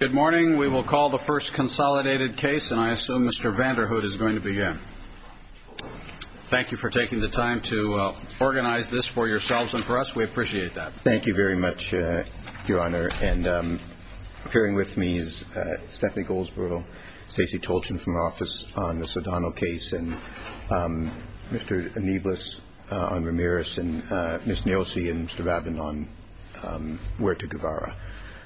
Good morning. We will call the first consolidated case, and I assume Mr. Vanderhood is going to begin. Thank you for taking the time to organize this for yourselves and for us. We appreciate that. Thank you very much, Your Honor. And appearing with me is Stephanie Goldsboro, Stacey Tolchin from our office on the Sodano case, and Mr. Aniblis on Ramirez, and Ms. Niosi and Mr. Rabin on Huerta Guevara.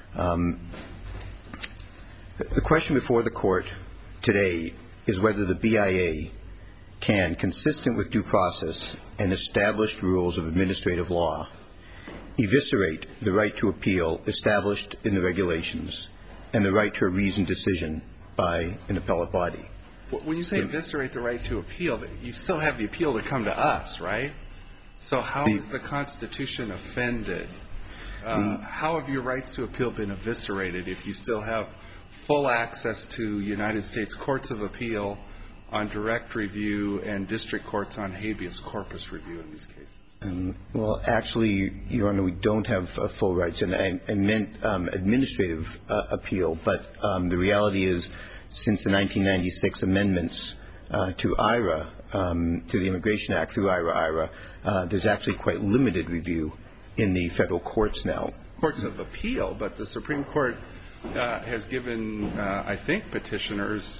The question before the Court today is whether the BIA can, consistent with due process and established rules of administrative law, eviscerate the right to appeal established in the regulations and the right to a reasoned decision by an appellate body. When you say eviscerate the right to appeal, you still have the appeal to come to us, right? So how is the Constitution offended? How have your rights to appeal been eviscerated if you still have full access to United States courts of appeal on direct review and district courts on habeas corpus review in these cases? Well, actually, Your Honor, we don't have full rights, and I meant administrative appeal. But the reality is, since the 1996 amendments to IRA, to the Immigration Act through IRA, there's actually quite limited review in the federal courts now. Courts of appeal, but the Supreme Court has given, I think, petitioners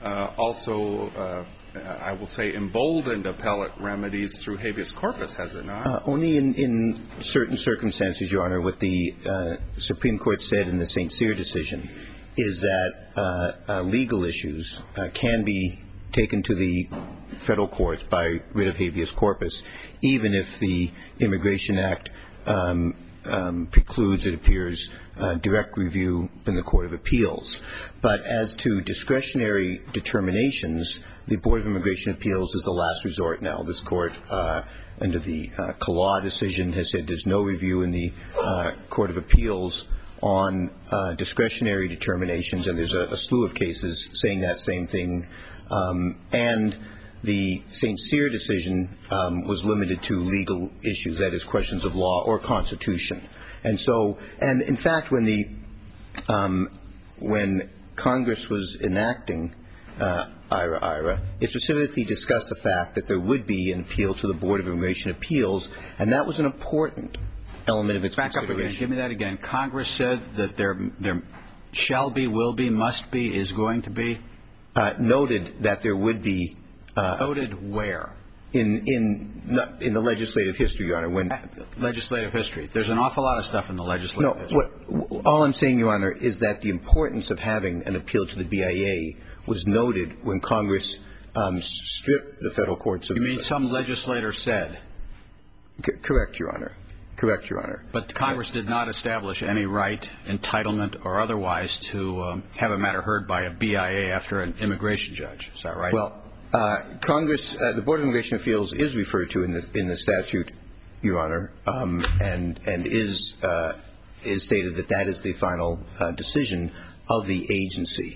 also, I will say, emboldened appellate remedies through habeas corpus, has it not? Only in certain circumstances, Your Honor. What the Supreme Court said in the St. Cyr decision is that legal issues can be taken to the federal courts by writ of habeas corpus, even if the Immigration Act precludes, it appears, direct review in the Court of Appeals. But as to discretionary determinations, the Board of Immigration Appeals is the last resort now. This Court, under the Kalaw decision, has said there's no review in the Court of Appeals on discretionary determinations, and there's a slew of cases saying that same thing. And the St. Cyr decision was limited to legal issues, that is, questions of law or Constitution. And so, and in fact, when Congress was enacting IRA, it specifically discussed the fact that there would be an appeal to the Board of Immigration Appeals, and that was an important element of its consideration. Back up again. Give me that again. Congress said that there shall be, will be, must be, is going to be? Noted that there would be. Noted where? In the legislative history, Your Honor. Legislative history. There's an awful lot of stuff in the legislative history. All I'm saying, Your Honor, is that the importance of having an appeal to the BIA was noted when Congress stripped the federal courts of. You mean some legislator said? Correct, Your Honor. Correct, Your Honor. But Congress did not establish any right, entitlement, or otherwise to have a matter heard by a BIA after an immigration judge. Is that right? Well, Congress, the Board of Immigration Appeals is referred to in the statute, Your Honor, and is stated that that is the final decision of the agency.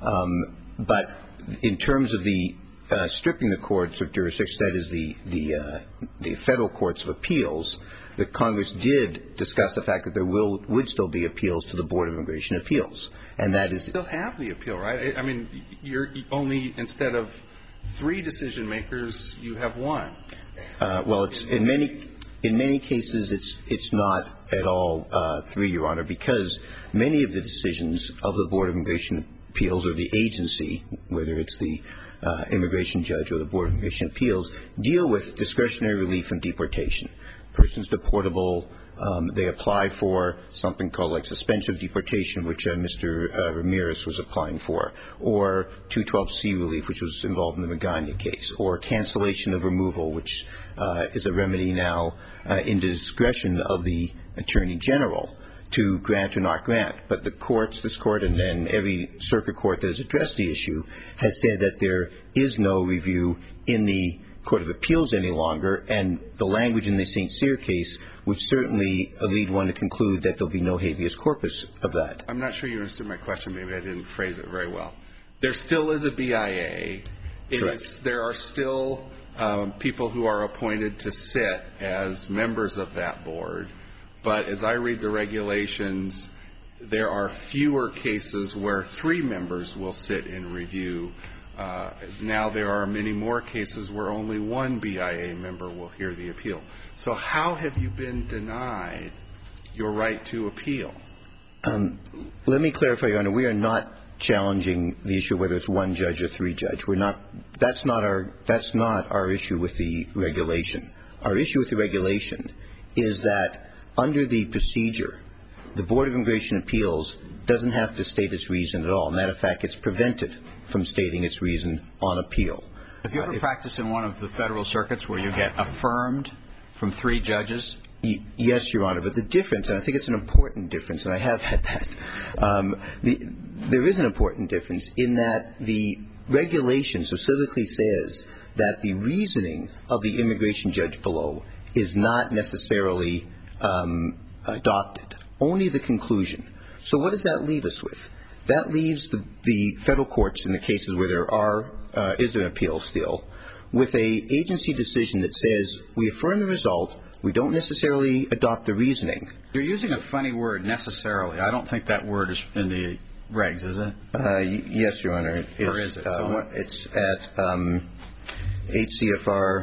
But in terms of the stripping the courts of jurisdiction, that is the federal courts of appeals, that Congress did discuss the fact that there would still be appeals to the Board of Immigration Appeals, and that is. You still have the appeal, right? I mean, you're only, instead of 3 decision makers, you have 1. Well, it's in many cases it's not at all 3, Your Honor, because many of the decisions of the Board of Immigration Appeals or the agency, whether it's the immigration judge or the Board of Immigration Appeals, deal with discretionary relief from deportation. Persons deportable, they apply for something called like suspension of deportation, which Mr. Ramirez was applying for, or 212C relief, which was involved in the Magana case, or cancellation of removal, which is a remedy now in discretion of the Attorney General to grant or not grant. But the courts, this Court and then every circuit court that has addressed the issue, has said that there is no review in the Court of Appeals any longer, and the language in the St. Cyr case would certainly lead one to conclude that there will be no habeas corpus of that. I'm not sure you understood my question. Maybe I didn't phrase it very well. There still is a BIA. Correct. There are still people who are appointed to sit as members of that board. But as I read the regulations, there are fewer cases where 3 members will sit and review. Now there are many more cases where only 1 BIA member will hear the appeal. So how have you been denied your right to appeal? Let me clarify, Your Honor. We are not challenging the issue whether it's 1 judge or 3 judge. We're not. That's not our issue with the regulation. Our issue with the regulation is that under the procedure, the Board of Immigration Appeals doesn't have to state its reason at all. Matter of fact, it's prevented from stating its reason on appeal. Have you ever practiced in one of the federal circuits where you get affirmed from 3 judges? Yes, Your Honor. But the difference, and I think it's an important difference, and I have had that, there is an important difference in that the regulation specifically says that the reasoning of the immigration judge below is not necessarily adopted, only the conclusion. So what does that leave us with? That leaves the federal courts in the cases where there is an appeal still with a agency decision that says we affirm the result, we don't necessarily adopt the reasoning. You're using a funny word, necessarily. I don't think that word is in the regs, is it? Yes, Your Honor. Or is it? It's at 8 CFR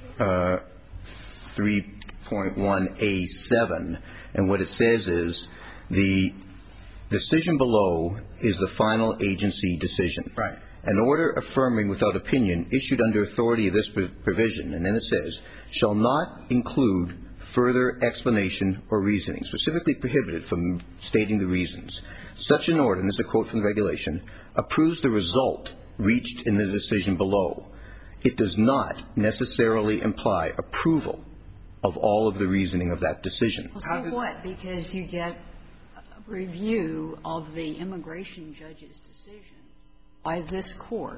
3.1A7. And what it says is the decision below is the final agency decision. Right. An order affirming without opinion issued under authority of this provision, and then it says, shall not include further explanation or reasoning, specifically prohibited from stating the reasons. Such an order, and this is a quote from the regulation, approves the result reached in the decision below. It does not necessarily imply approval of all of the reasoning of that decision. Well, so what? Because you get a review of the immigration judge's decision by this court.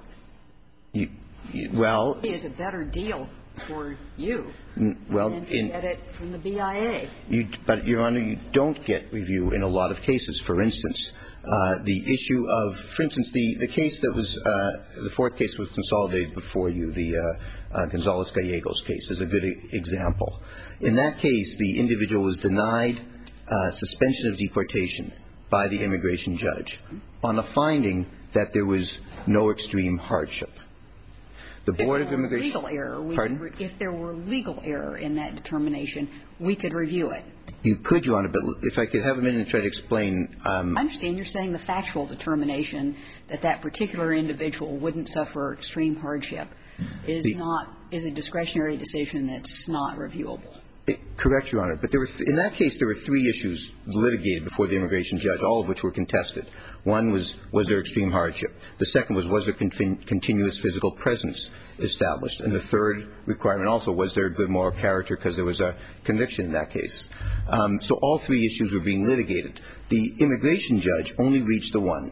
Well, It is a better deal for you than to get it from the BIA. But, Your Honor, you don't get review in a lot of cases. For instance, the issue of, for instance, the case that was, the fourth case was consolidated before you, the Gonzales-Gallegos case is a good example. In that case, the individual was denied suspension of deportation by the immigration judge on a finding that there was no extreme hardship. The Board of Immigration. Pardon? If there were legal error in that determination, we could review it. You could, Your Honor, but if I could have a minute to try to explain. I understand you're saying the factual determination that that particular individual wouldn't suffer extreme hardship is a discretionary decision that's not reviewable. Correct, Your Honor. But in that case, there were 3 issues litigated before the immigration judge, all of which were contested. One was there extreme hardship? The second was there continuous physical presence established? And the third requirement also, was there good moral character, because there was a conviction in that case. So all 3 issues were being litigated. The immigration judge only reached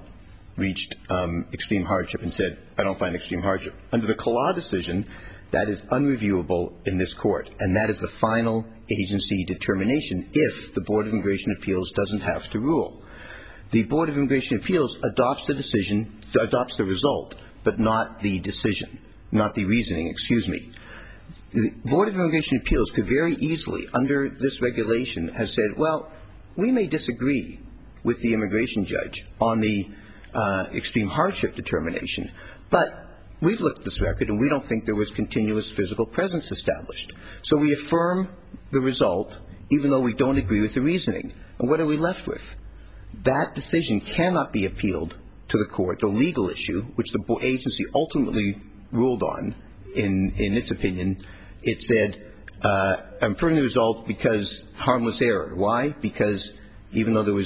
extreme hardship and said, I don't find extreme hardship. Under the Kala decision, that is unreviewable in this court, and that is the final agency determination if the Board of Immigration Appeals doesn't have to rule. The Board of Immigration Appeals adopts the decision, adopts the result, but not the decision, not the reasoning, excuse me. The Board of Immigration Appeals could very easily, under this regulation, have said, well, we may disagree with the immigration judge on the extreme hardship determination, but we've looked at this record and we don't think there was continuous physical presence established. So we affirm the result, even though we don't agree with the reasoning. And what are we left with? That decision cannot be appealed to the court, the legal issue, which the agency ultimately ruled on in its opinion. It said, I'm affirming the result because harmless error. Why? Because even though there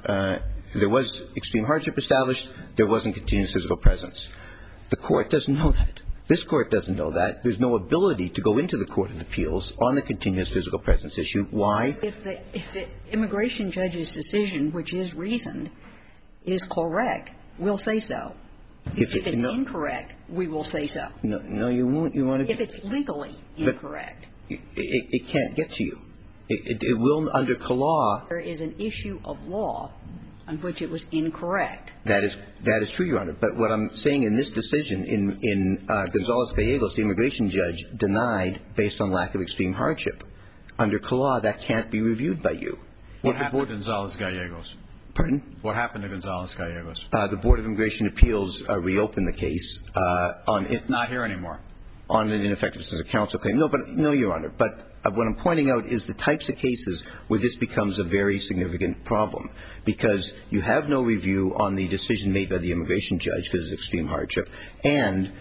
was extreme hardship established, there wasn't continuous physical presence. The court doesn't know that. This court doesn't know that. There's no ability to go into the Court of Appeals on the continuous physical presence issue. Why? If the immigration judge's decision, which is reasoned, is correct, we'll say so. If it's incorrect, we will say so. No, you won't. You want to. If it's legally incorrect. It can't get to you. It will under Kala. There is an issue of law on which it was incorrect. That is true, Your Honor. But what I'm saying in this decision, in Gonzales-Gallegos, the immigration judge denied based on lack of extreme hardship. Under Kala, that can't be reviewed by you. What happened in Gonzales-Gallegos? Pardon? What happened to Gonzalez-Gallegos? The Board of Immigration Appeals reopened the case on It's not here anymore. On an ineffective assistance of counsel claim. No, Your Honor. But what I'm pointing out is the types of cases where this becomes a very significant problem, because you have no review on the decision made by the immigration judge because it's extreme hardship, and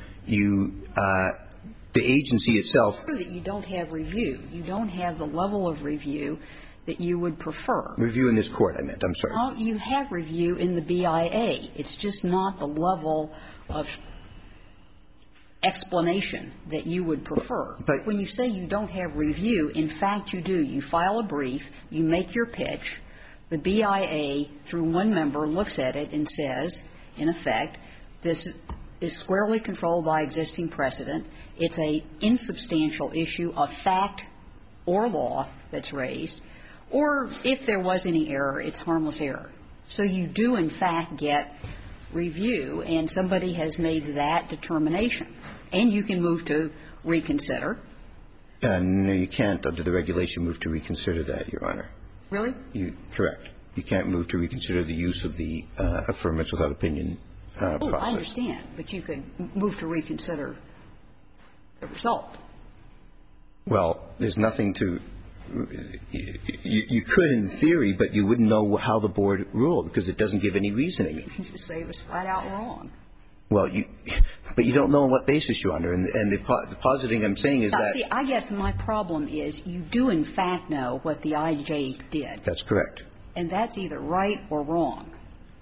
the agency itself. That you don't have review. You don't have the level of review that you would prefer. Review in this court, I meant. I'm sorry. Well, you have review in the BIA. It's just not the level of explanation that you would prefer. But when you say you don't have review, in fact you do. You file a brief, you make your pitch, the BIA, through one member, looks at it and says, in effect, this is squarely controlled by existing precedent. It's a insubstantial issue of fact or law that's raised, or if there was any error, it's harmless error. So you do, in fact, get review, and somebody has made that determination. And you can move to reconsider. No, you can't, under the regulation, move to reconsider that, Your Honor. Really? Correct. You can't move to reconsider the use of the affirmative without opinion process. Oh, I understand. But you could move to reconsider the result. Well, there's nothing to you could in theory, but you wouldn't know how the board ruled because it doesn't give any reasoning. You can just say it was flat out wrong. Well, but you don't know on what basis, Your Honor. And the positing I'm saying is that. See, I guess my problem is you do, in fact, know what the IJ did. That's correct. And that's either right or wrong.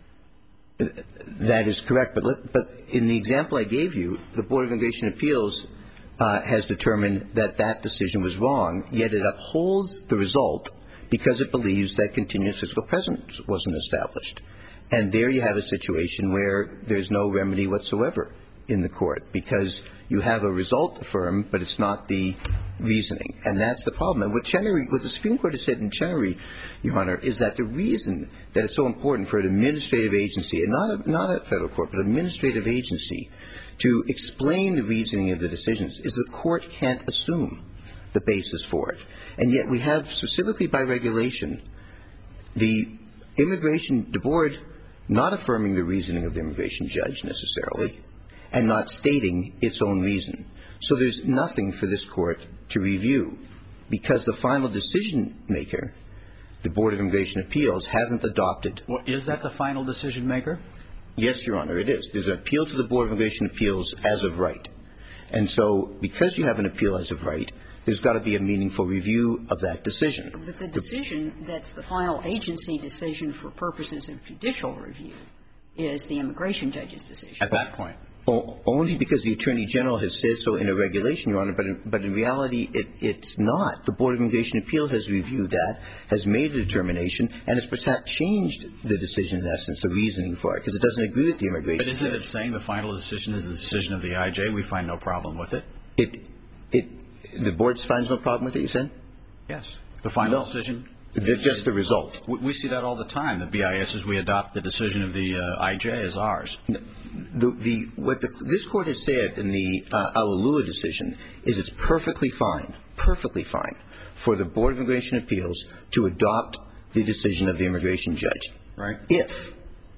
That is correct. But in the example I gave you, the Board of Immigration Appeals has determined that that decision was wrong, yet it upholds the result because it believes that continuous physical presence wasn't established. And there you have a situation where there's no remedy whatsoever in the court because you have a result affirmed, but it's not the reasoning. And that's the problem. And what the Supreme Court has said in Chenery, Your Honor, is that the reason that it's so important for an administrative agency, and not a federal court, but an administrative agency, to explain the reasoning of the decisions is the court can't assume the basis for it. And yet we have, specifically by regulation, the board not affirming the reasoning of the immigration judge necessarily and not stating its own reason. So there's nothing for this court to review because the final decision maker, the Board of Immigration Appeals, hasn't adopted. Well, is that the final decision maker? Yes, Your Honor, it is. There's an appeal to the Board of Immigration Appeals as of right. And so because you have an appeal as of right, there's got to be a meaningful review of that decision. But the decision that's the final agency decision for purposes of judicial review is the immigration judge's decision. At that point. Only because the Attorney General has said so in a regulation, Your Honor, but in reality it's not. The Board of Immigration Appeals has reviewed that, has made a determination, and has perhaps changed the decision in essence, the reasoning for it, because it doesn't agree with the immigration judge. But isn't it saying the final decision is the decision of the IJ? We find no problem with it. The board finds no problem with it, you said? Yes. The final decision? Just the result. We see that all the time. The BIS says we adopt the decision of the IJ as ours. What this Court has said in the Alalua decision is it's perfectly fine for the Board of Immigration Appeals to adopt the decision of the immigration judge. Right. If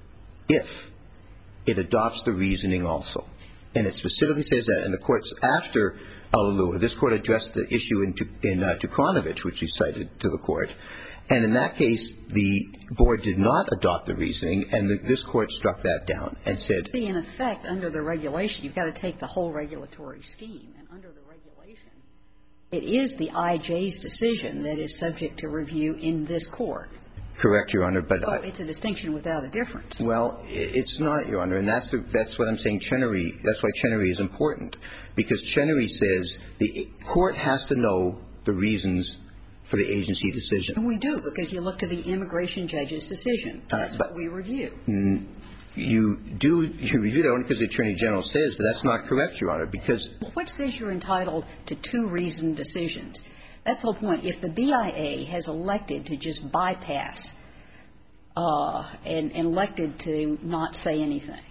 it adopts the reasoning also. And it specifically says that. And the courts after Alalua, this Court addressed the issue in Tukranovich, which he cited to the Court. And in that case, the board did not adopt the reasoning, and this Court struck that down and said. See, in effect, under the regulation, you've got to take the whole regulatory scheme. And under the regulation, it is the IJ's decision that is subject to review in this Court. Correct, Your Honor. But it's a distinction without a difference. Well, it's not, Your Honor. And that's what I'm saying. Chenery, that's why Chenery is important. Because Chenery says the Court has to know the reasons for the agency decision. And we do, because you look to the immigration judge's decision. That's what we review. You review that only because the Attorney General says, but that's not correct, Your Honor, because. What says you're entitled to two reasoned decisions? That's the whole point. If the BIA has elected to just bypass and elected to not say anything,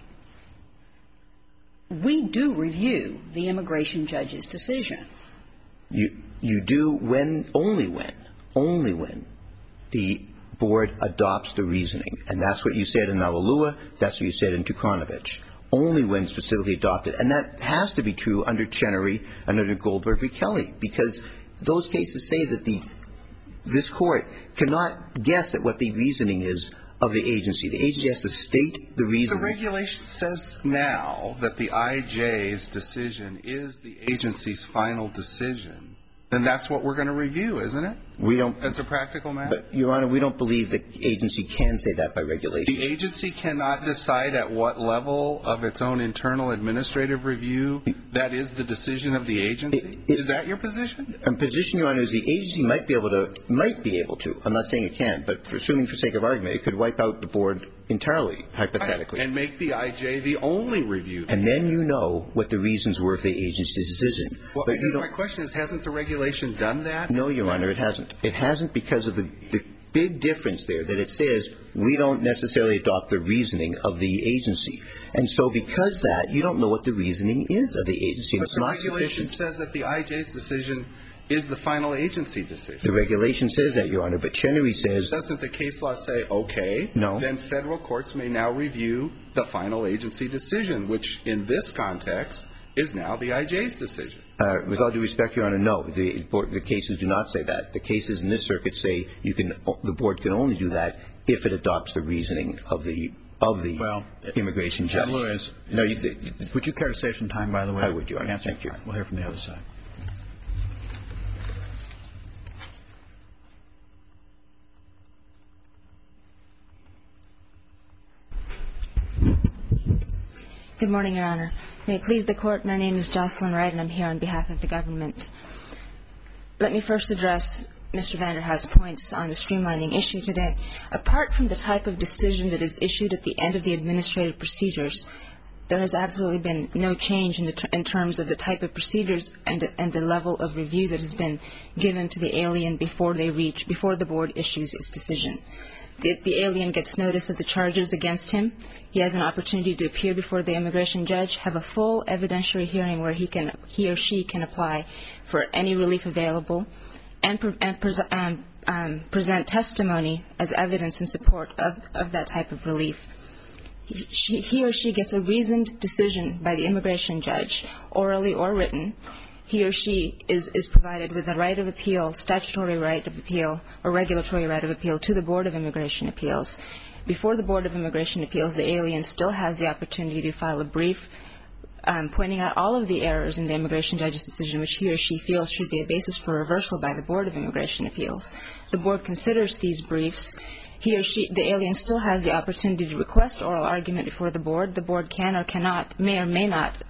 we do review the immigration judge's decision. You do only when the board adopts the reasoning. And that's what you said in Alalua. That's what you said in Tukanovich. Only when specifically adopted. And that has to be true under Chenery and under Goldberg v. Kelly, because those cases say that this Court cannot guess at what the reasoning is of the agency. The agency has to state the reason. The regulation says now that the IJ's decision is the agency's final decision. Then that's what we're going to review, isn't it? We don't. As a practical matter? But, Your Honor, we don't believe the agency can say that by regulation. The agency cannot decide at what level of its own internal administrative review that is the decision of the agency? Is that your position? My position, Your Honor, is the agency might be able to. I'm not saying it can, but assuming for sake of argument, it could wipe out the board entirely, hypothetically. And make the IJ the only review. And then you know what the reasons were for the agency's decision. Well, I guess my question is, hasn't the regulation done that? No, Your Honor, it hasn't. It hasn't because of the big difference there, that it says we don't necessarily adopt the reasoning of the agency. And so because that, you don't know what the reasoning is of the agency. But it's the not regulation sufficient. says that the IJ's decision is the final agency decision. The regulation says that, Your Honor, but Chenery says. Doesn't the case law say, okay, no, then federal courts may now review the final agency decision, which in this context is now the IJ's decision? With all due respect, Your Honor, no. The cases do not say that. The cases in this circuit say the board can only do that if it adopts the reasoning of the immigration judge. No, would you care to save some time, by the way? I would, Your Honor. Thank you. We'll hear from the other side. Good morning, Your Honor. May it please the Court, my name is Jocelyn Wright, and I'm here on behalf of the government. Let me first address Mr. Vanderhaag's points on the streamlining issue today. Apart from the type of decision that is issued at the end of the administrative procedures, there has absolutely been no change in terms of the type of procedures and the level of review that has been given to the alien before the board issues its decision. The alien gets notice of the charges against him. He has an opportunity to appear before the immigration judge, have a full evidentiary hearing where he or she can apply for any relief available, and present testimony as evidence in support of that type of relief. He or she gets a reasoned decision by the immigration judge, orally or written. He or she is provided with a right of appeal, statutory right of appeal, or regulatory right of appeal to the Board of Immigration Appeals. Before the Board of Immigration Appeals, the alien still has the opportunity to file a brief pointing out all of the errors in the immigration judge's decision, which he or she feels should be a basis for reversal by the Board of Immigration Appeals. The board considers these briefs. He or she, the alien still has the opportunity to request oral argument before the board. The board can or cannot, may or may not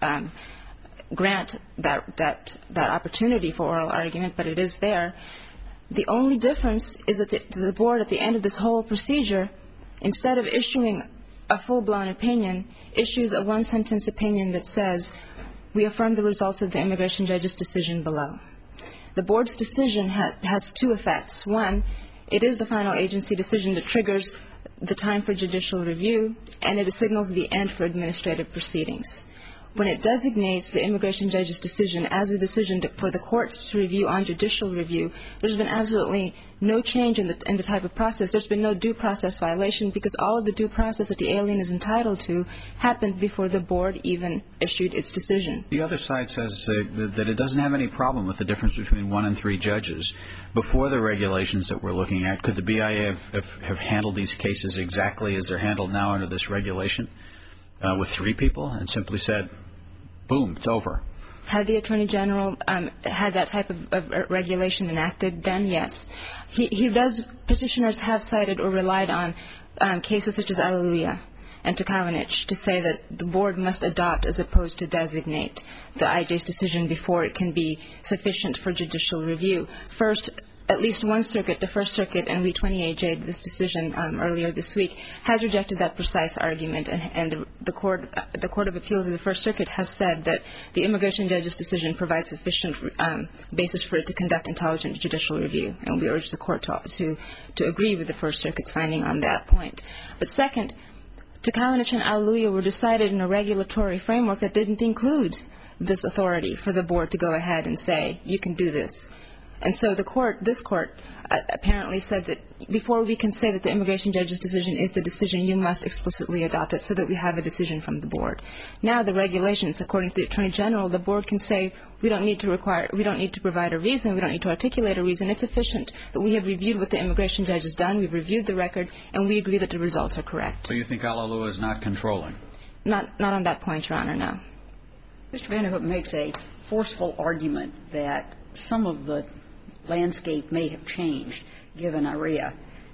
grant that opportunity for oral argument, but it is there. The only difference is that the board, at the end of this whole procedure, instead of issuing a full-blown opinion, issues a one-sentence opinion that says, we affirm the results of the immigration judge's decision below. The board's decision has two effects. One, it is the final agency decision that triggers the time for judicial review, and it signals the end for administrative proceedings. When it designates the immigration judge's decision as a decision for the court to review on judicial review, there's been absolutely no change in the type of process. There's been no due process violation because all of the due process that the alien is entitled to happened before the board even issued its decision. The other side says that it doesn't have any problem with the difference between 1 and 3 judges. Before the regulations that we're looking at, could the BIA have handled these cases exactly as they're handled now under this regulation? With 3 people and simply said, boom, it's over? Had the Attorney General had that type of regulation enacted, then yes. Petitioners have cited or relied on cases such as Alleluia and Tukavanich to say that the board must adopt as opposed to designate the IJ's decision before it can be sufficient for judicial review. First, at least one circuit, the First Circuit, and we 28J'd this decision earlier this week, has rejected that precise argument, and the Court of Appeals of the First Circuit has said that the immigration judge's decision provides sufficient basis for it to conduct intelligent judicial review, and we urge the Court to agree with the First Circuit's finding on that point. But second, Tukavanich and Alleluia were decided in a regulatory framework that didn't include this authority for the board to go ahead and say, you can do this. And so this court apparently said that before we can say that the immigration judge's decision is the decision, you must explicitly adopt it so that we have a decision from the board. Now the regulations, according to the Attorney General, the board can say we don't need to provide a reason, we don't need to articulate a reason. It's sufficient that we have reviewed what the immigration judge has done, we've reviewed the record, and we agree that the results are correct. So you think Alalua is not controlling? Not on that point, Your Honor, no. Mr. Vanderhook makes a forceful argument that some of the landscape may have changed given IREA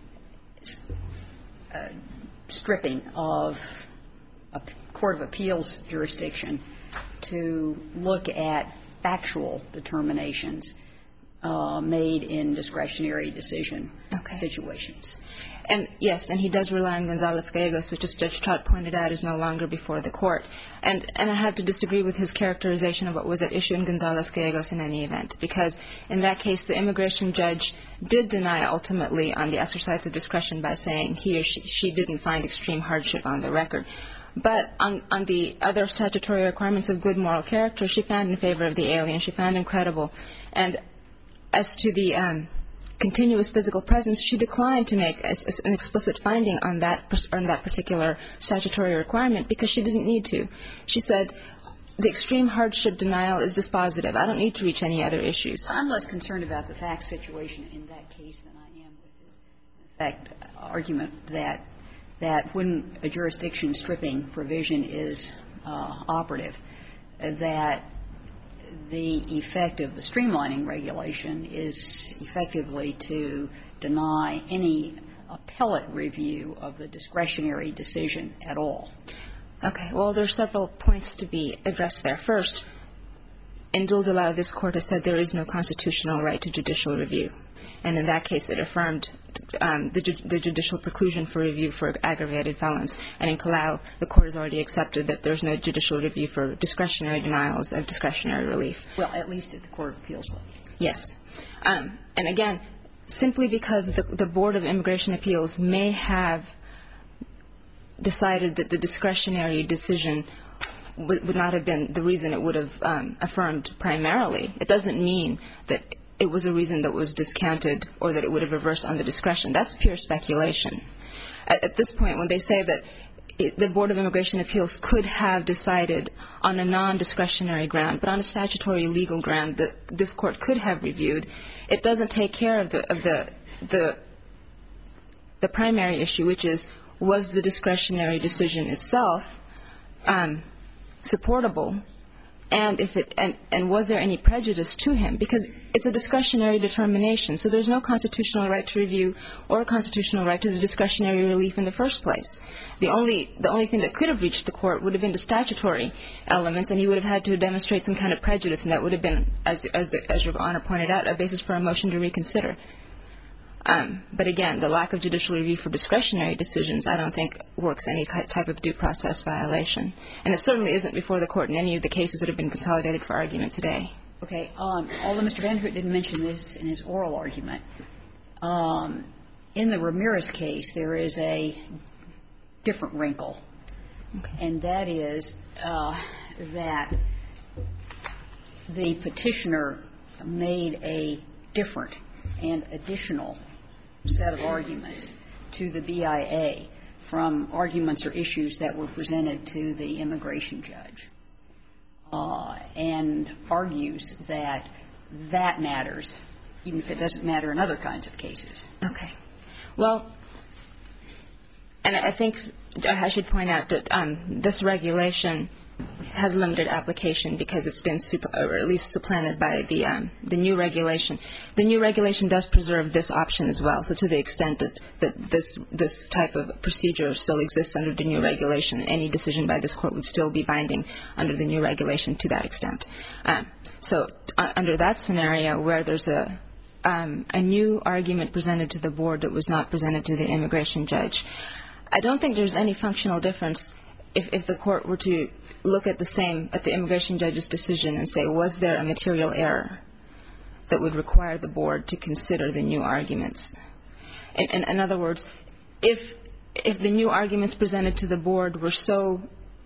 stripping of a court of appeals jurisdiction to look at factual determinations made in discretionary decision situations. And yes, and he does rely on Gonzales-Gallegos, which, as Judge Trott pointed out, is no longer before the court. And I have to disagree with his characterization of what was at issue in Gonzales-Gallegos in any event, because in that case the immigration judge did deny ultimately on the exercise of discretion by saying he or she didn't find extreme hardship on the record. But on the other statutory requirements of good moral character, she found in favor of the alien. She found him credible. And as to the continuous physical presence, she declined to make an explicit finding on that particular statutory requirement because she didn't need to. She said the extreme hardship denial is dispositive. I don't need to reach any other issues. I'm less concerned about the fact situation in that case than I am with his, in fact, argument that when a jurisdiction stripping provision is operative, that the effect of the streamlining regulation is effectively to deny any appellate review of the discretionary decision at all. Okay. Well, there are several points to be addressed there. First, in Duldalau, this Court has said there is no constitutional right to judicial review. And in that case, it affirmed the judicial preclusion for review for aggravated felons. And in Kalau, the Court has already accepted that there's no judicial review for discretionary denials of discretionary relief. Well, at least at the Court of Appeals level. Yes. And again, simply because the Board of Immigration Appeals may have decided that the discretionary decision would not have been the reason it would have affirmed primarily, it doesn't mean that it was a reason that was discounted or that it would have reversed on the discretion. That's pure speculation. At this point, when they say that the Board of Immigration Appeals could have decided on a non-discretionary ground, but on a statutory legal ground that this Court could have reviewed, it doesn't take care of the primary issue, which is, was the discretionary decision itself supportable, and was there any prejudice to him? Because it's a discretionary determination, so there's no constitutional right to review or a constitutional right to the discretionary relief in the first place. The only thing that could have reached the Court would have been the statutory elements, and he would have had to demonstrate some kind of prejudice, and that would have been, as Your Honor pointed out, a basis for a motion to reconsider. But again, the lack of judicial review for discretionary decisions I don't think works any type of due process violation. And it certainly isn't before the Court in any of the cases that have been consolidated for argument today. Okay. Although Mr. Vanderhook didn't mention this in his oral argument, in the Ramirez case there is a different wrinkle. Okay. And that is that the petitioner made a different and additional set of arguments to the BIA from arguments or issues that were presented to the immigration judge, and argues that that matters, even if it doesn't matter in other kinds of cases. Okay. Well, and I think I should point out that this regulation has limited application because it's been or at least supplanted by the new regulation. The new regulation does preserve this option as well. So to the extent that this type of procedure still exists under the new regulation, any decision by this Court would still be binding under the new regulation to that extent. So under that scenario where there's a new argument presented to the board that was not presented to the immigration judge, I don't think there's any functional difference if the Court were to look at the immigration judge's decision and say, was there a material error that would require the board to consider the new arguments? In other words, if the new arguments presented to the board were so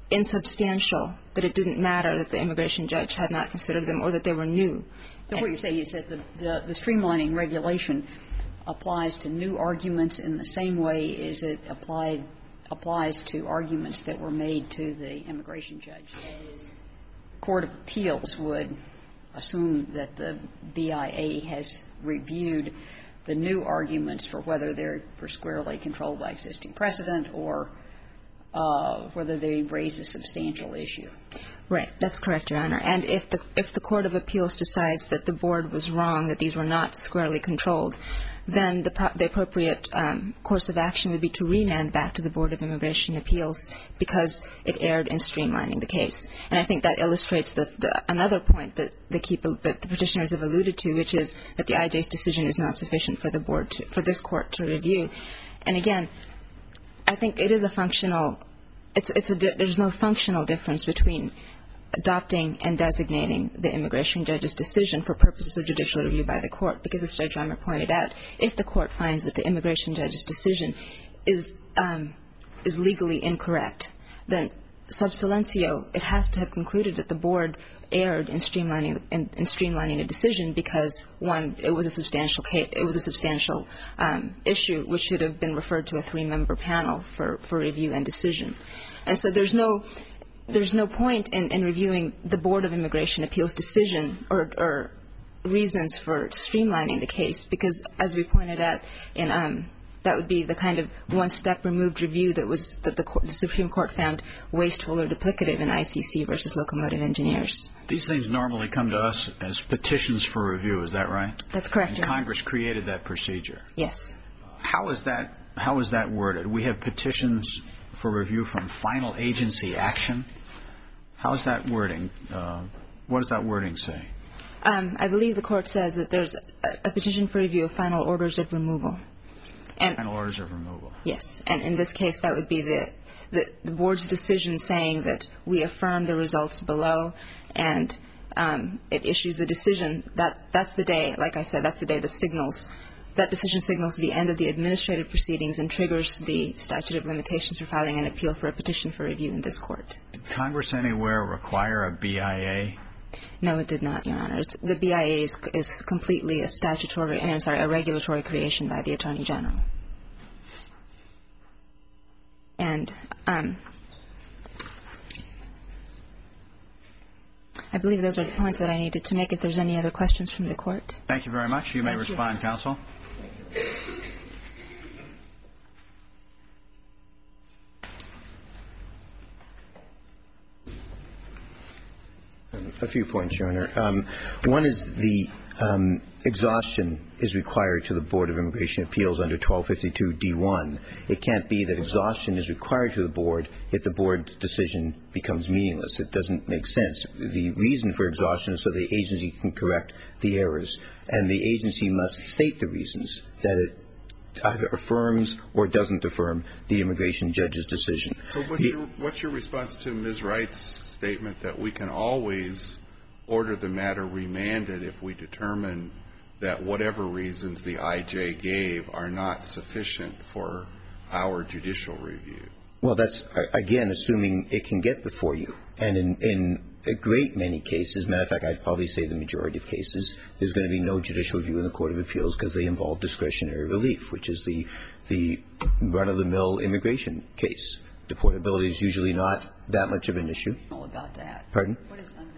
insubstantial, that it didn't matter that the immigration judge had not considered them or that they were new. So what you're saying is that the streamlining regulation applies to new arguments in the same way as it applies to arguments that were made to the immigration judge. That is, the Court of Appeals would assume that the BIA has reviewed the new arguments for whether they're squarely controlled by existing precedent or whether they raise a substantial issue. Right. That's correct, Your Honor. And if the Court of Appeals decides that the board was wrong, that these were not squarely controlled, then the appropriate course of action would be to remand back to the Board of Immigration Appeals because it erred in streamlining the case. And I think that illustrates another point that the petitioners have alluded to, which is that the IJ's decision is not sufficient for the board for this court to review. And again, I think it is a functional. There's no functional difference between adopting and designating the immigration judge's decision for purposes of judicial review by the court, because as Judge Reimer pointed out, if the court finds that the immigration judge's decision is legally incorrect, then sub silencio, it has to have concluded that the board erred in streamlining a decision because, one, it was a substantial issue which should have been referred to a 3-member panel for review and decision. And so there's no point in reviewing the Board of Immigration Appeals decision or reasons for streamlining the case because, as we pointed out, that would be the kind of one-step removed review that the Supreme Court found wasteful or duplicative in ICC versus Locomotive Engineers. These things normally come to us as petitions for review. Is that right? That's correct, Your Honor. Congress created that procedure. Yes. How is that worded? We have petitions for review from final agency action. How is that wording? What does that wording say? I believe the court says that there's a petition for review of final orders of removal. Final orders of removal. Yes. And in this case, that would be the board's decision saying that we affirm the results below and it issues the decision. That's the day, like I said, that's the day that decision signals the end of the administrative proceedings and triggers the statute of limitations for filing an appeal for a petition for review in this court. Did Congress anywhere require a BIA? No, it did not, Your Honor. The BIA is completely a regulatory creation by the Attorney General. And I believe those are the points that I needed to make. If there's any other questions from the court. Thank you very much. You may respond, counsel. A few points, Your Honor. One is the exhaustion is required to the Board of Immigration Appeals under 1252d1. It can't be that exhaustion is required to the board if the board's decision becomes meaningless. It doesn't make sense. The reason for exhaustion is so the agency can correct the errors, and the agency must state the reasons that it either affirms or doesn't affirm the immigration judge's decision. So what's your response to Ms. Wright's statement that we can always order the matter remanded if we determine that whatever reasons the IJ gave are not sufficient for our judicial review? Well, that's, again, assuming it can get before you. And in a great many cases, matter of fact, I'd probably say the majority of cases, there's going to be no judicial review in the Court of Appeals because they involve discretionary relief, which is the run-of-the-mill immigration case. Deportability is usually not that much of an issue. All about that. Pardon? What is unconstitutional?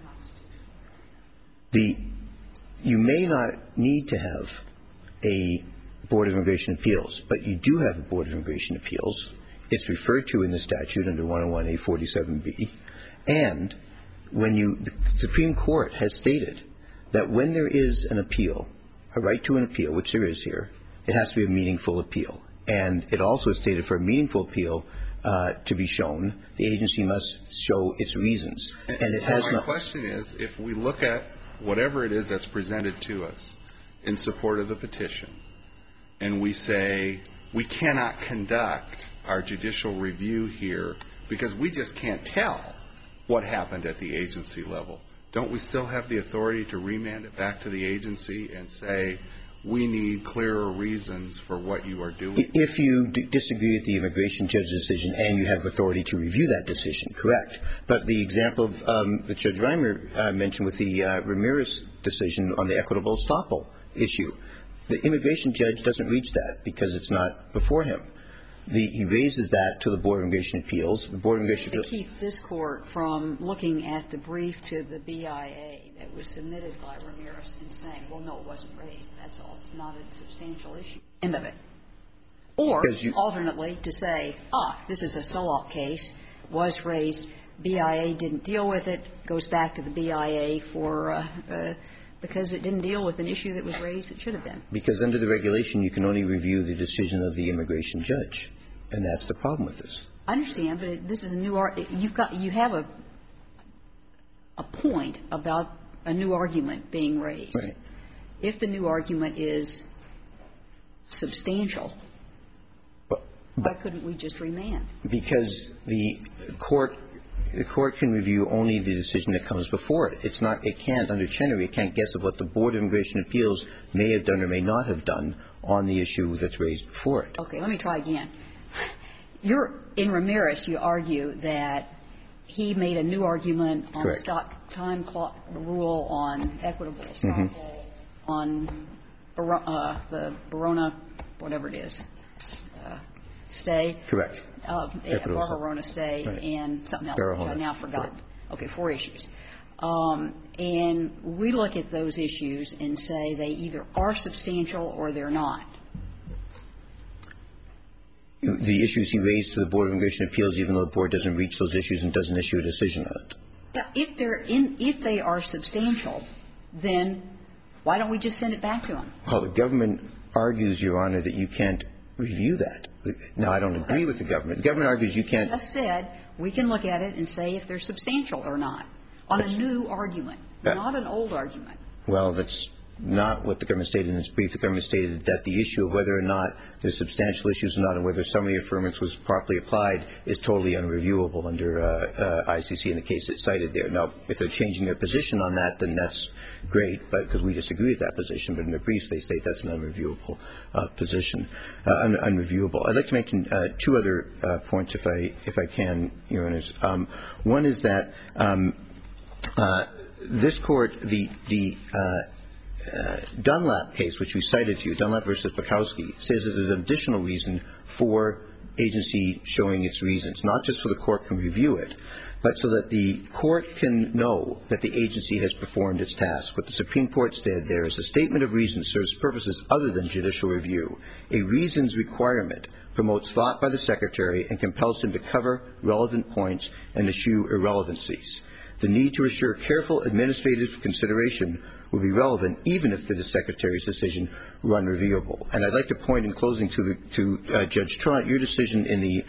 You may not need to have a Board of Immigration Appeals, but you do have a Board of Immigration Appeals. It's referred to in the statute under 101A47B. And the Supreme Court has stated that when there is an appeal, a right to an appeal, which there is here, it has to be a meaningful appeal. And it also stated for a meaningful appeal to be shown, the agency must show its reasons. And it has not. My question is, if we look at whatever it is that's presented to us in support of the petition, and we say we cannot conduct our judicial review here because we just can't tell what happened at the agency level, don't we still have the authority to remand it back to the agency and say, we need clearer reasons for what you are doing? If you disagree with the immigration judge's decision and you have authority to review that decision, correct. But the example that Judge Reimer mentioned with the Ramirez decision on the equitable estoppel issue, the immigration judge doesn't reach that because it's not before him. He raises that to the Board of Immigration Appeals. The Board of Immigration Appeals. To keep this Court from looking at the brief to the BIA that was submitted by Ramirez and saying, well, no, it wasn't raised. That's all. It's not a substantial issue. End of it. Or, alternately, to say, this is a SOLOP case, was raised, BIA didn't deal with it, goes back to the BIA for because it didn't deal with an issue that was raised that should have been. Because under the regulation, you can only review the decision of the immigration judge, and that's the problem with this. I understand, but this is a new you have a point about a new argument being raised. Right. If the new argument is substantial, why couldn't we just remand? Because the court can review only the decision that comes before it. It can't, under Chenery, it can't guess of what the Board of Immigration Appeals may have done or may not have done on the issue that's raised before it. Okay, let me try again. In Ramirez, you argue that he made a new argument on the stock time clock rule, on equitable estoppel, on the Barona, whatever it is, stay. Correct. Barbarona stay, right. And something else that I now forgot. Right. Okay, 4 issues. And we look at those issues and say they either are substantial or they're not. The issues he raised to the Board of Immigration Appeals, even though the Board doesn't reach those issues and doesn't issue a decision on it. Yeah, if they are substantial, then why don't we just send it back to them? Well, the government argues, Your Honor, that you can't review that. Now, I don't agree with the government. The government argues you can't. I said we can look at it and say if they're substantial or not on a new argument, not an old argument. Well, that's not what the government stated in its brief. The government stated that the issue of whether or not there's substantial issues or not and whether summary affirmance was properly applied is totally unreviewable under ICC in the case that's cited there. Now, if they're changing their position on that, then that's great, but because we disagree with that position. But in their briefs, they state that's an unreviewable position, unreviewable. I'd like to mention 2 other points, if I can, Your Honors. One is that this Court, the Dunlap case, which we cited to you, Dunlap v. Bukowski, says that there's an additional reason for agency showing its reasons, not just so the Court can review it, but so that the Court can know that the agency has performed its task. What the Supreme Court said there is a statement of reasons serves purposes other than judicial review. A reasons requirement promotes thought by the Secretary and compels him to cover relevant points and eschew irrelevancies. The need to assure careful administrative consideration will be relevant even if the Secretary's decision were unreviewable. And I'd like to point in closing to Judge Trott, your decision in the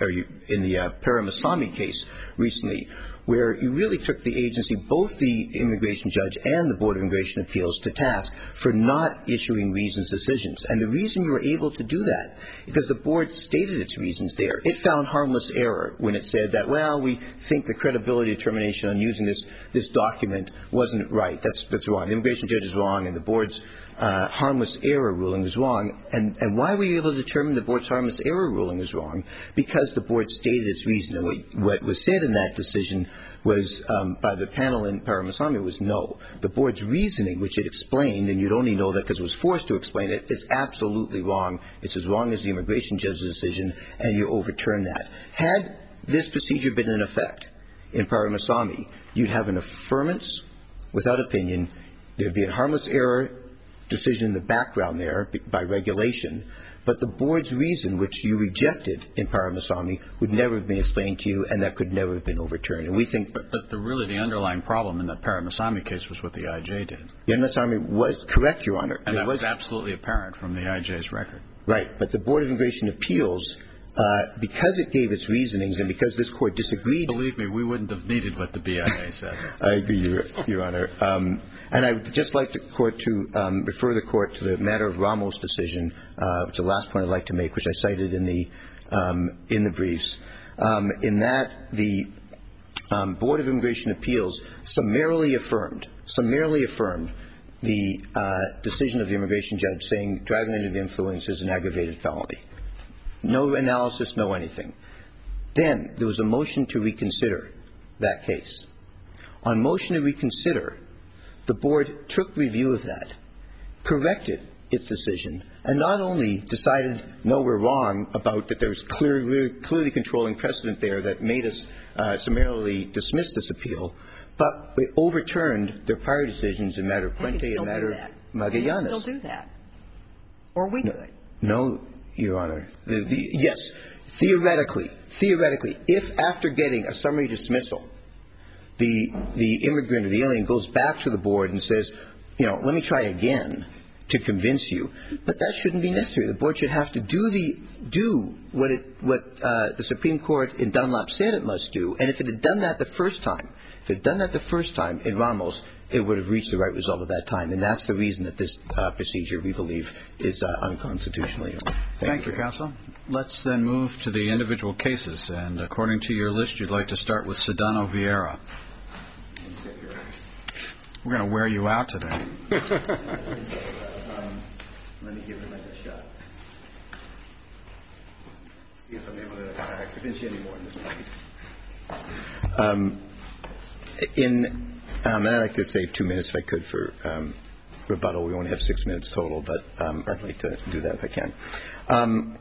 Paramaswamy case recently, where you really took the agency, both the immigration judge and the Board of Immigration Appeals, to task for not issuing reasons decisions. And the reason you were able to do that, because the Board stated its reasons there. It found harmless error when it said that, well, we think the credibility determination on using this document wasn't right. That's wrong. The immigration judge is wrong, and the Board's harmless error ruling is wrong. And why were you able to determine the Board's harmless error ruling is wrong? Because the Board stated its reason. And what was said in that decision was, by the panel in Paramaswamy, was no. The Board's reasoning, which it explained, and you'd only know that because it was forced to explain it, is absolutely wrong. It's as wrong as the immigration judge's decision, and you overturn that. Had this procedure been in effect in Paramaswamy, you'd have an affirmance without opinion. There'd be a harmless error decision in the background there by regulation, but the Board's reason, which you rejected in Paramaswamy, would never have been explained to you, and that could never have been overturned. And we think But really the underlying problem in the Paramaswamy case was what the IJ did. The Paramaswamy was correct, Your Honor. And that was absolutely apparent from the IJ's record. Right. But the Board of Immigration Appeals, because it gave its reasonings and because this Court disagreed. Believe me, we wouldn't have needed what the BIA said. I agree, Your Honor. And I would just like the Court to refer the Court to the matter of Ramos' decision, which is the last point I'd like to make, which I cited in the briefs. In that, the Board of Immigration Appeals summarily affirmed the decision of the immigration judge saying driving under the influence is an aggravated felony. No analysis, no anything. Then there was a motion to reconsider that case. On motion to reconsider, the board took review of that, corrected its decision, and not only decided, no, we're wrong about that there's clearly controlling precedent there that made us summarily dismiss this appeal, but they overturned their prior decisions in matter of Puente and matter of Magallanes. They can still do that. Or we could. No, Your Honor. Yes. Theoretically, if after getting a summary dismissal, the immigrant or the alien goes back to the board and says, you know, let me try again to convince you, but that shouldn't be necessary. The board should have to do what the Supreme Court in Dunlop said it must do. And if it had done that the first time, in Ramos, it would have reached the right result at that time. And that's the reason that this procedure, we believe, is unconstitutional. Thank you, counsel. Let's then move to the individual cases. And according to your list, you'd like to start with Sedano Vieira. We're going to wear you out today. Let me give it my best shot. See if I'm able to convince you any more in this fight. And I'd like to save 2 minutes if I could for rebuttal. We only have 6 minutes total, but I'd like to do that if I can.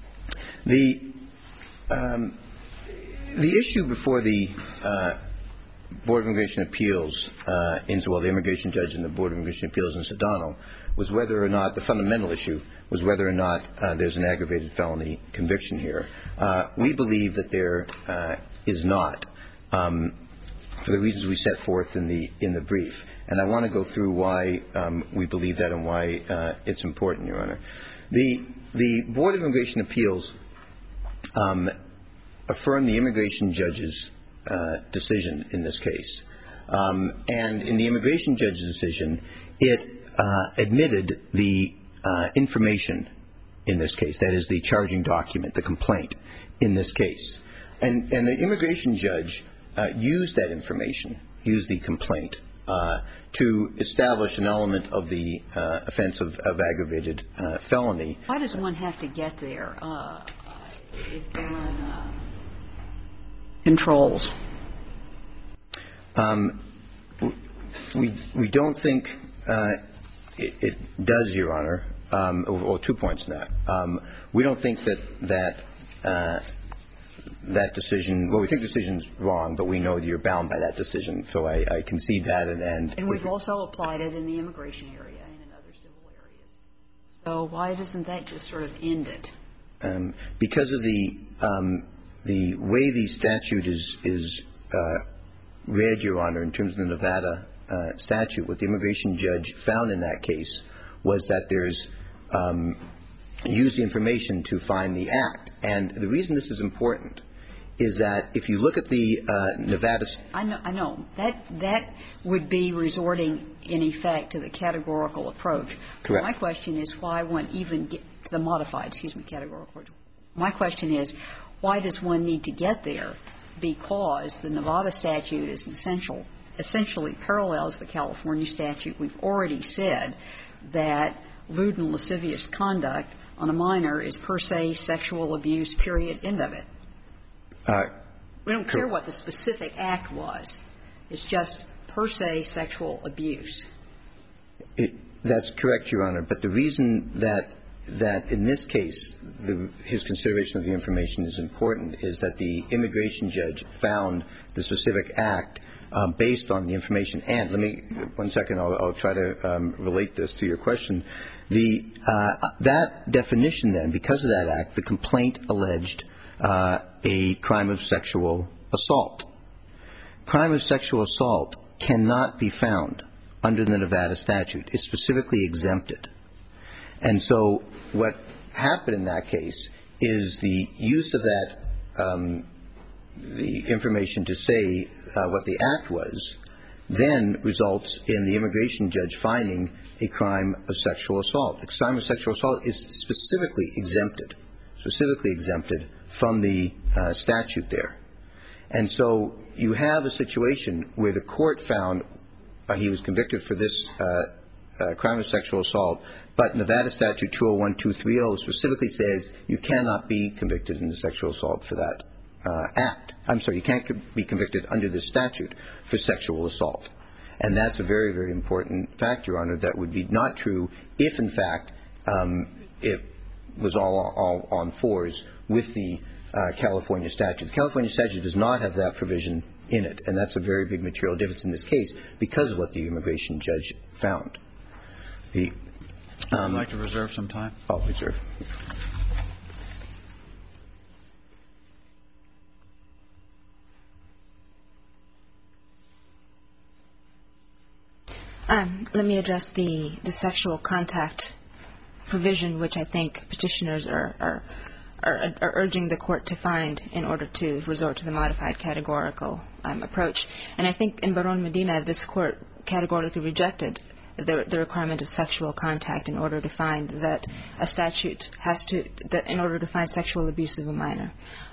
The issue before the Board of Immigration Appeals, the immigration judge and the Board of Immigration Appeals in Sedano, was whether or not, the fundamental issue was whether or not there's an aggravated felony conviction here. We believe that there is not, for the reasons we set forth in the brief. And I want to go through why we believe that and why it's important, Your Honor. The Board of Immigration Appeals affirmed the immigration judge's decision in this case. And in the immigration judge's decision, it admitted the information in this case, that is the charging document, the complaint in this case. And the immigration judge used that information, used the complaint, to establish an element of the offense of aggravated felony. Why does one have to get there if they're on controls? We don't think it does, Your Honor. Or 2 points in that. We don't think that decision, well, we think the decision's wrong, but we know you're bound by that decision. So I concede that. And we've also applied it in the immigration area and in other civil areas. So why doesn't that just sort of end it? Because of the way the statute is read, Your Honor, in terms of the Nevada statute, what the immigration judge found in that case was that there's used the information to find the act. And the reason this is important is that if you look at the Nevada – I know. That would be resorting, in effect, to the categorical approach. Correct. My question is why one even get to the modified, categorical approach. My question is, why does one need to get there? Because the Nevada statute is essentially parallels the California statute. We've already said that lewd and lascivious conduct on a minor is per se sexual abuse, period, end of it. We don't care what the specific act was. It's just per se sexual abuse. That's correct, Your Honor. But the reason that in this case his consideration of the information is important is that the immigration judge found the specific act based on the information. And let me – 1 second, I'll try to relate this to your question. That definition then, because of that act, the complaint alleged a crime of sexual assault. Crime of sexual assault cannot be found under the Nevada statute. It's specifically exempted. And so what happened in that case is the use of that the information to say what the act was then results in the immigration judge finding a crime of sexual assault. A crime of sexual assault is specifically exempted from the statute there. And so you have a situation where the court found he was convicted for this crime of sexual assault, but Nevada Statute 201-230 specifically says you cannot be convicted in the sexual assault for that act. I'm sorry, you can't be convicted under this statute for sexual assault. And that's a very, very important fact, Your Honor, that would be not true if, in fact, it was all on fours with the California statute. The California statute does not have that provision in it, and that's a very big material difference in this case because of what the immigration judge found. Would you like to reserve some time? I'll reserve. Let me address the sexual contact provision, which I think petitioners are urging the court to find in order to resort to the modified categorical approach. And I think in Barón Medina, this court categorically rejected the requirement of sexual contact in order to find that a statute has to, that in order to find sexual abuse of a minor.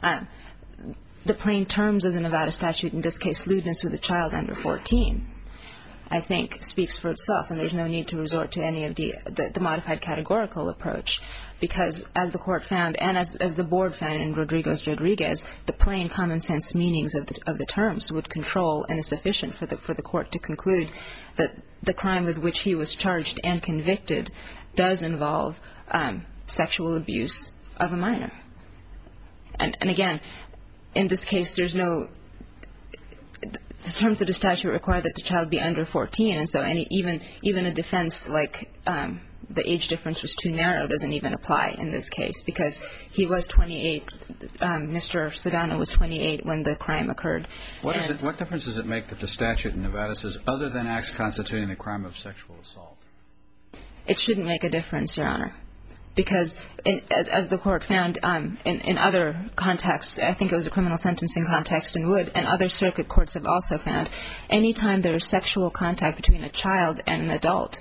The plain terms of the Nevada statute, in this case, lewdness with a child under 14, I think speaks for itself, and there's no need to resort to any of the modified categorical approach, because as the court found, and as the board found in Rodriguez, the plain common sense meanings of the terms would control and is sufficient for the court to conclude that the crime with which he was charged and convicted does involve sexual abuse of a minor. And again, in this case, there's no, the terms of the statute require that the child be under 14, and so even a defense like the age difference was too narrow doesn't even apply in this case, because he was 28. Mr. Sedano was 28 when the crime occurred. What difference does it make that the statute in Nevada says other than acts constituting the crime of sexual assault? It shouldn't make a difference, Your Honor, because as the court found in other contexts, I think it was a criminal sentencing context in Wood, and other circuit courts have also found, any time there is sexual contact between a child and an adult,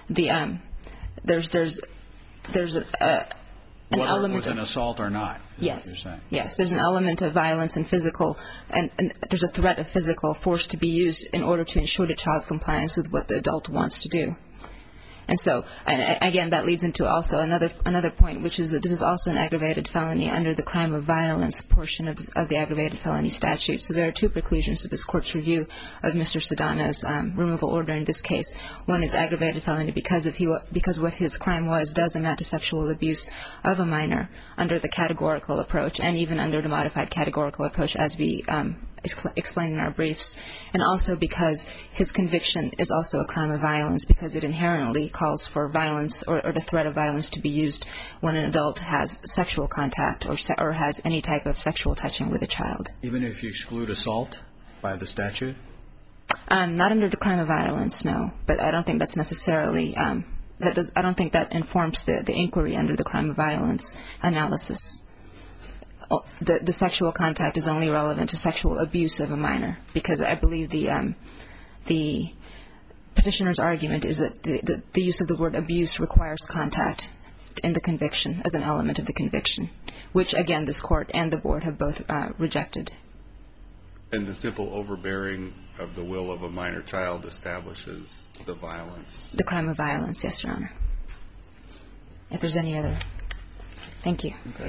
there's an element was an assault or not. Yes, yes. There's an element of violence and physical, and there's a threat of physical force to be used in order to ensure the child's compliance with what the adult wants to do. And so, and again, that leads into also another point, which is that this is also an aggravated felony under the crime of violence portion of the aggravated felony statute. So there are two preclusions to this court's review of Mr. Sedano's removal order in this case. One is aggravated felony because what his crime does amount to sexual abuse of a minor under the categorical approach, and even under the modified categorical approach as we explained in our briefs, and also because his conviction is also a crime of violence because it inherently calls for violence or the threat of violence to be used when an adult has sexual contact or has any type of sexual touching with a child. Even if you exclude assault by the statute? Not under the crime of violence, no. But I don't think that's necessarily I don't think that informs the inquiry under the crime of violence analysis. The sexual contact is only relevant to sexual abuse of a minor, because I believe the petitioner's argument is that the use of the word abuse requires contact in the conviction as an element of the conviction, which, again, this court and the board have both rejected. And the simple overbearing of the will of a minor child establishes the violence? The crime of violence, yes, Your Honor. If there's any other. Thank you. Okay.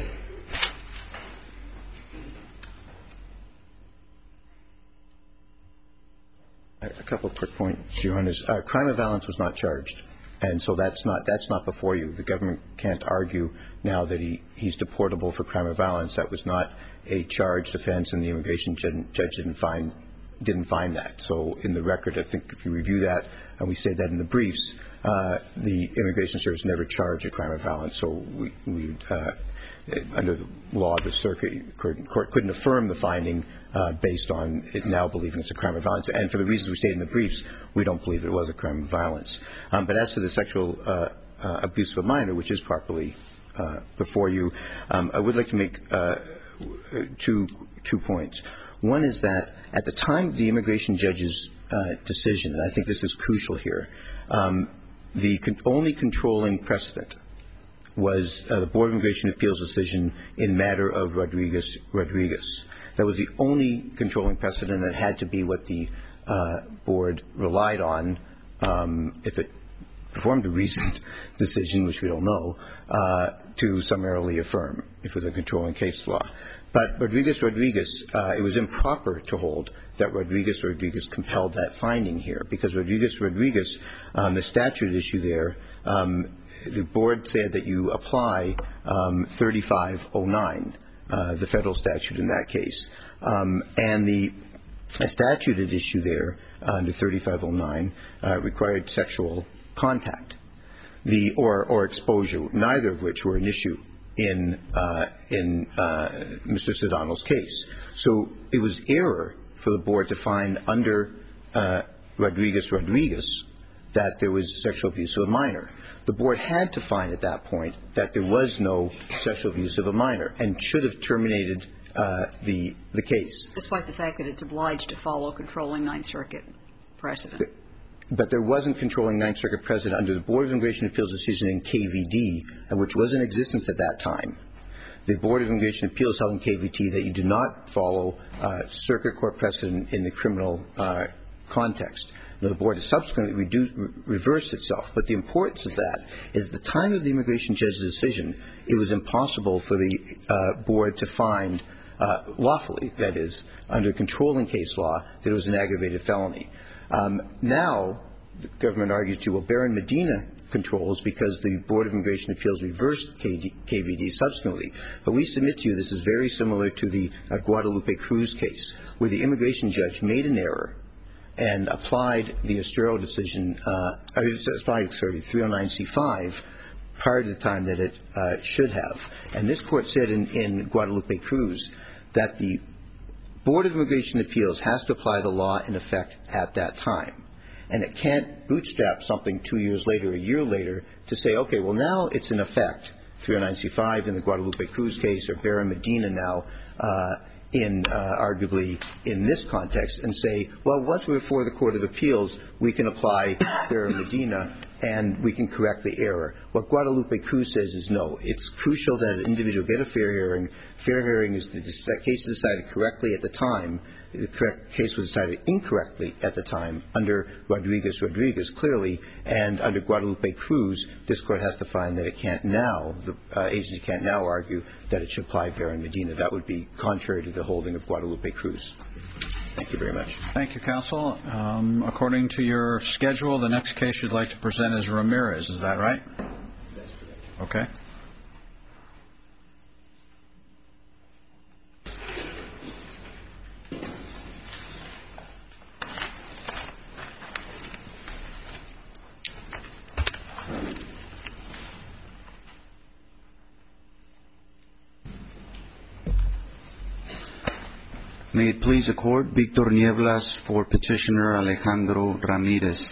A couple of quick points, Your Honor. Crime of violence was not charged, and so that's not before you. The government can't argue now that he's deportable for crime of violence. That was not a charged offense, and the immigration judge didn't find that. So in the record, I think if you review that, and we say that in the briefs, the immigration service never charged a crime of violence. So we under the law of the circuit, court couldn't affirm the finding based on it now believing it's a crime of violence. And for the reasons we stated in the briefs, we don't believe it was a crime of violence. But as to the sexual abuse of a minor, which is properly before you, I would like to make two points. One is that at the time of the immigration judge's decision, and I think this is crucial here, the only controlling precedent was the Board of Immigration Appeals decision in matter of Rodriguez. That was the only controlling precedent that had to be what the board relied on if it performed a reasoned decision, which we don't know, to summarily affirm if it was a controlling case law. But Rodriguez-Rodriguez, it was improper to hold that Rodriguez-Rodriguez compelled that finding here, because Rodriguez-Rodriguez, the statute issue there, the board said that you apply 3509, the federal statute in that case. And the statute at issue there, under 3509, required sexual contact or exposure, neither of which were an issue in Mr. Sedano's case. So it was error for the board to find under Rodriguez-Rodriguez that there was sexual abuse of a minor. The board had to find at that point that there was no sexual abuse of a minor and should have terminated the case. Despite the fact that it's obliged to follow controlling Ninth Circuit precedent. But there wasn't controlling Ninth Circuit precedent under the Board of Immigration Appeals decision in KVD, which was in existence at that time. The Board of Immigration Appeals held in KVD that you do not follow circuit court precedent in the criminal context. Now, the board has subsequently reversed itself. But the importance of that is at the time of the immigration judge's decision, it was impossible for the board to find lawfully, that is, under controlling case law, that it was an aggravated felony. Now, the government argues to, well, Baron Medina controls because the Board of Immigration Appeals reversed KVD subsequently. But we submit to you this is very similar to the Guadalupe Cruz case, where the immigration judge made an error and applied the Estrella decision, applied 309C5 prior to the time that it should have. And this Court said in Guadalupe Cruz that the Board of Immigration Appeals has to apply the law in effect at that time. And it can't bootstrap something 2 years later, a year later, to say, okay, well, now it's in effect, 309C5 in the Guadalupe Cruz case, or Baron Medina now, arguably in this context, and say, well, once we're before the Court of Appeals, we can apply Baron Medina and we can correct the error. What Guadalupe Cruz says is no. It's crucial that an individual get a fair hearing. Fair hearing is the case is decided correctly at the time. The correct case was decided incorrectly at the time under Rodriguez-Rodriguez, clearly, and under Guadalupe Cruz, this Court has to find that it can't now, the agency can't now argue that it should apply Baron Medina. That would be contrary to the holding of Guadalupe Cruz. Thank you very much. Thank you, counsel. According to your schedule, the next case you'd like to present is Ramirez. Is that right? That's correct. Okay. May it please the Court, Victor Nieblas for Petitioner Alejandro Ramirez.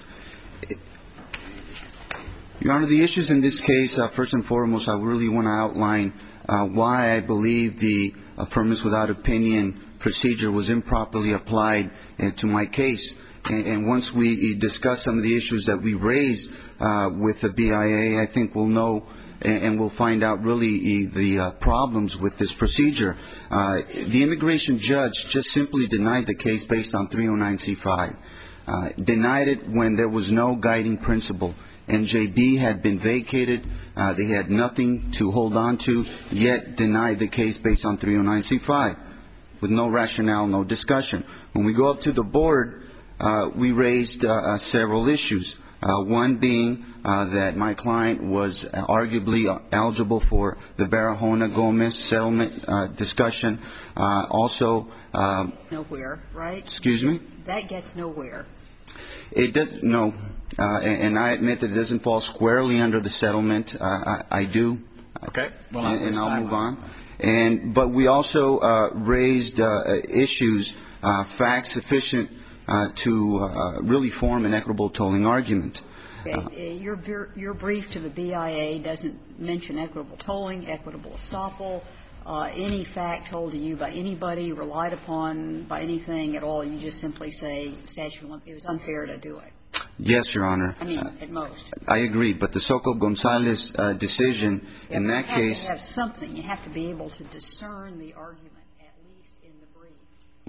Your Honor, the issues in this case, first and foremost, I really want to outline why I believe the affirmance without opinion procedure was improperly applied to my case. And once we discuss some of the issues that we raised with the BIA, I think we'll know and we'll find out really the problems with this procedure. The immigration judge just simply denied the case based on 309C5. Denied it when there was no guiding principle. NJB had been vacated. They had nothing to hold on to, yet denied the case based on 309C5 with no rationale, no discussion. When we go up to the board, we raised several issues. One being that my client was arguably eligible for the Barahona-Gomez settlement discussion. Also, nowhere, right? Excuse me? That gets nowhere. It does, no. And I admit that it doesn't fall squarely under the settlement. I do. Okay. Well, and I'll move on. But we also raised issues, facts sufficient to really form an equitable tolling argument. Okay. Your brief to the BIA doesn't mention equitable tolling, equitable estoppel, any fact told to you by anybody, relied upon by anything at all. You just simply say it was unfair to do it. Yes, Your Honor. I mean, at most. I agree. But the Soco-Gonzalez decision, in that case. You have to have something. You have to be able to discern the argument, at least in the brief.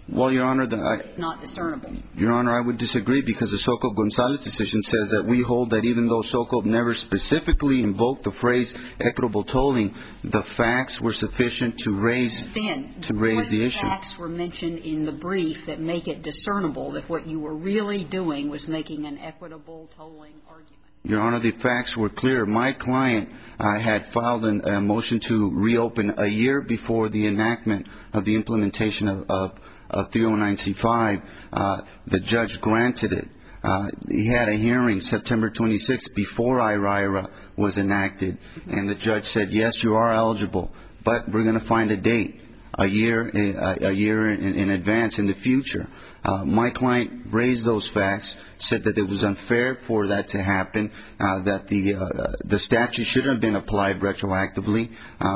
Well, Your Honor, It's not discernible. Your Honor, I would disagree because the Sokol-Gonzalez decision says that we hold that even though Sokol never specifically invoked the phrase equitable tolling, the facts were sufficient to raise the issue. What facts were mentioned in the brief that make it discernible that what you were really doing was making an equitable tolling argument? Your Honor, the facts were clear. My client had filed a motion to reopen a year before the enactment of the implementation of 309C5. The judge granted it. He had a hearing September 26th before IRIRA was enacted, and the judge said, yes, you are eligible, but we're going to find a date, a year in advance in the future. My client raised those facts, said that it was unfair for that to happen, that the statute shouldn't have been applied retroactively,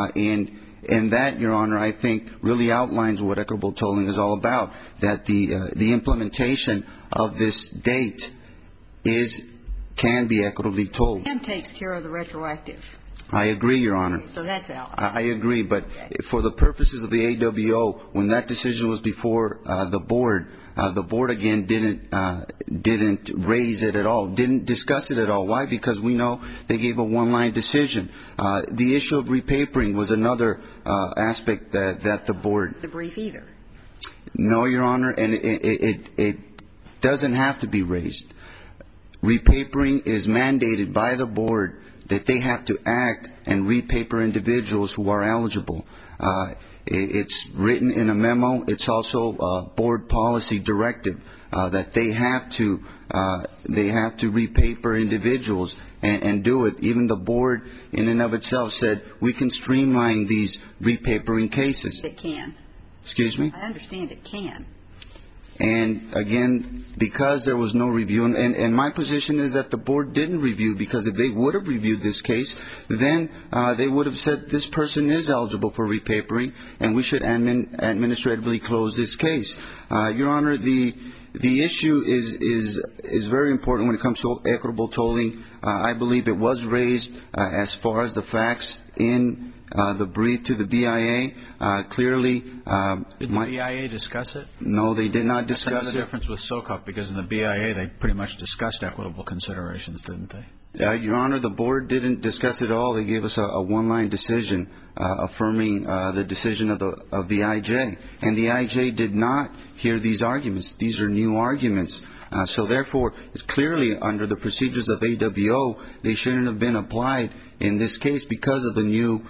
and that, Your Honor, I think really outlines what equitable tolling is all about, that the implementation of this date can be equitably tolled. And takes care of the retroactive. I agree, Your Honor. So that's out. I agree, but for the purposes of the AWO, when that decision was before the board again didn't raise it at all, didn't discuss it at all. Why? Because we know they gave a one-line decision. The issue of repapering was another aspect that the board. The brief either. No, Your Honor, and it doesn't have to be raised. Repapering is mandated by the board that they have to act and repaper individuals who are eligible. It's written in a memo. It's also a board policy directive that they have to repaper individuals and do it. Even the board in and of itself said we can streamline these repapering cases. It can. Excuse me? I understand it can. And again, because there was no review, and my position is that the board didn't review, because if they would have reviewed this case, then they would have said this person is eligible for repapering, and we should administratively close this case. Your Honor, the issue is very important when it comes to equitable tolling. I believe it was raised as far as the facts in the brief to the BIA. Clearly, did the BIA discuss it? No, they did not discuss it. That's the difference with SOCOP, because in the BIA they pretty much discussed equitable considerations, didn't they? Your Honor, the board didn't discuss it at all. They gave us a one-line decision affirming the decision of the IJ, and the IJ did not hear these arguments. These are new arguments. So therefore, clearly under the procedures of AWO, they shouldn't have been applied in this case because of the new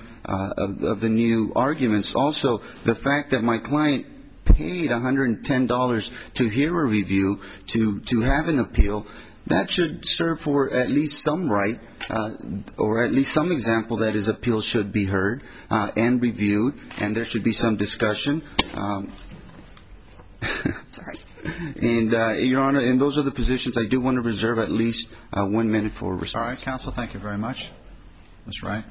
arguments. Also, the fact that my client paid $110 to hear a review, to have an appeal, that should serve for at least some right, or at least some example that his appeal should be heard and reviewed, and there should be some discussion. Sorry. And, Your Honor, and those are the positions. I do want to reserve at least 1 minute for response. All right, counsel, thank you very much. Ms. Wright.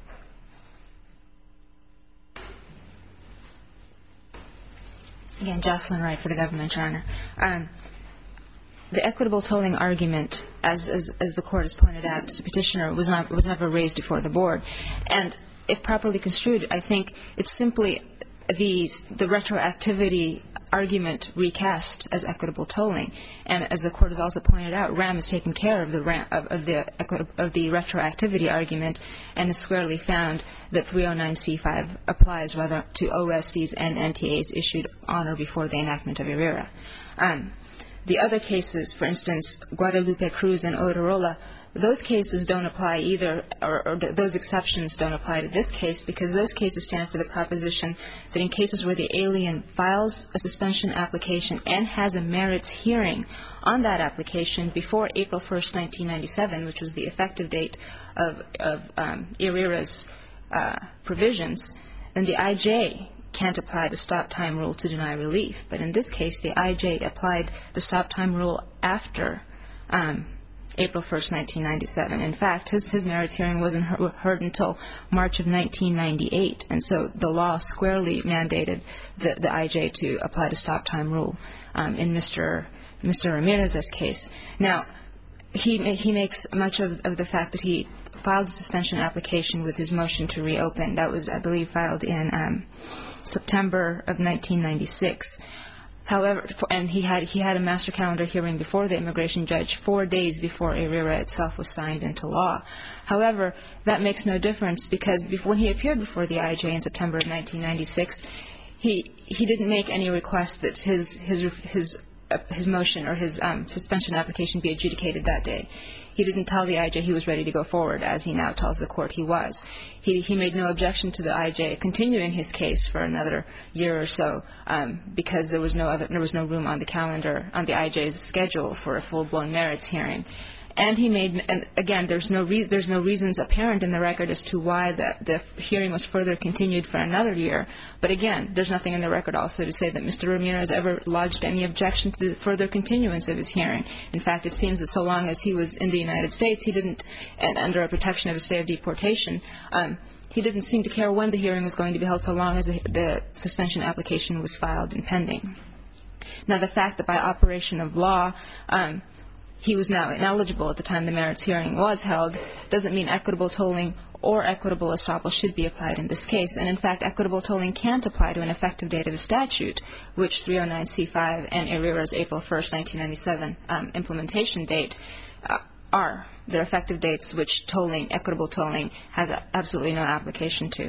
Again, Jocelyn Wright for the government, Your Honor. The equitable tolling argument, as the Court has pointed out, the petitioner was never raised before the board. And if properly construed, I think it's simply the retroactivity argument recast as equitable tolling. And as the Court has also pointed out, RAM has taken care of the retroactivity argument and has squarely found that 309C5 applies rather to OSCs and NTAs issued on or before the enactment of IRIRA. The other cases, for instance, Guadalupe Cruz and Odorola, those cases don't apply either, or those exceptions don't apply to this case, because those cases stand for the proposition that in cases where the alien files a suspension application and has a merits hearing on that application before April 1st, 1997, which was the effective date of IRIRA's provisions, then the IJ can't apply the stop time rule to deny relief. But in this case, the IJ applied the stop time rule after April 1st, 1997. In fact, his merits hearing wasn't heard until March of 1998. And so the law squarely mandated the IJ to apply the stop time rule in Mr. Ramirez's case. Now, he makes much of the fact that he filed the suspension application with his motion to reopen. That was, I believe, filed in September of 1996. However, and he had a master calendar hearing before the immigration judge 4 days before ARERA itself was signed into law. However, that makes no difference because when he appeared before the IJ in September of 1996, he didn't make any request that his motion or his suspension application be adjudicated that day. He didn't tell the IJ he was ready to go forward, as he now tells the court he was. He made no objection to the IJ continuing his case for another year or so because there was no room on the calendar, on the IJ's schedule for a full-blown merits hearing. And again, there's no reasons apparent in the record as to why the hearing was further continued for another year. But again, there's nothing in the record also to say that Mr. Ramirez ever lodged any objection to the further continuance of his hearing. In fact, it seems that so long as he was in the United States, he didn't, and under a protection of a stay of deportation, he didn't seem to care when the hearing was going to be held so long as the suspension application was filed and pending. Now, the fact that by operation of law, he was now ineligible at the time the merits hearing was held doesn't mean equitable tolling or equitable estoppel should be applied in this case. And in fact, equitable tolling can't apply to an effective date of the statute, which 309C5 and ARERA's April 1st, 1997 implementation date are. They're effective dates which equitable tolling has absolutely no application to.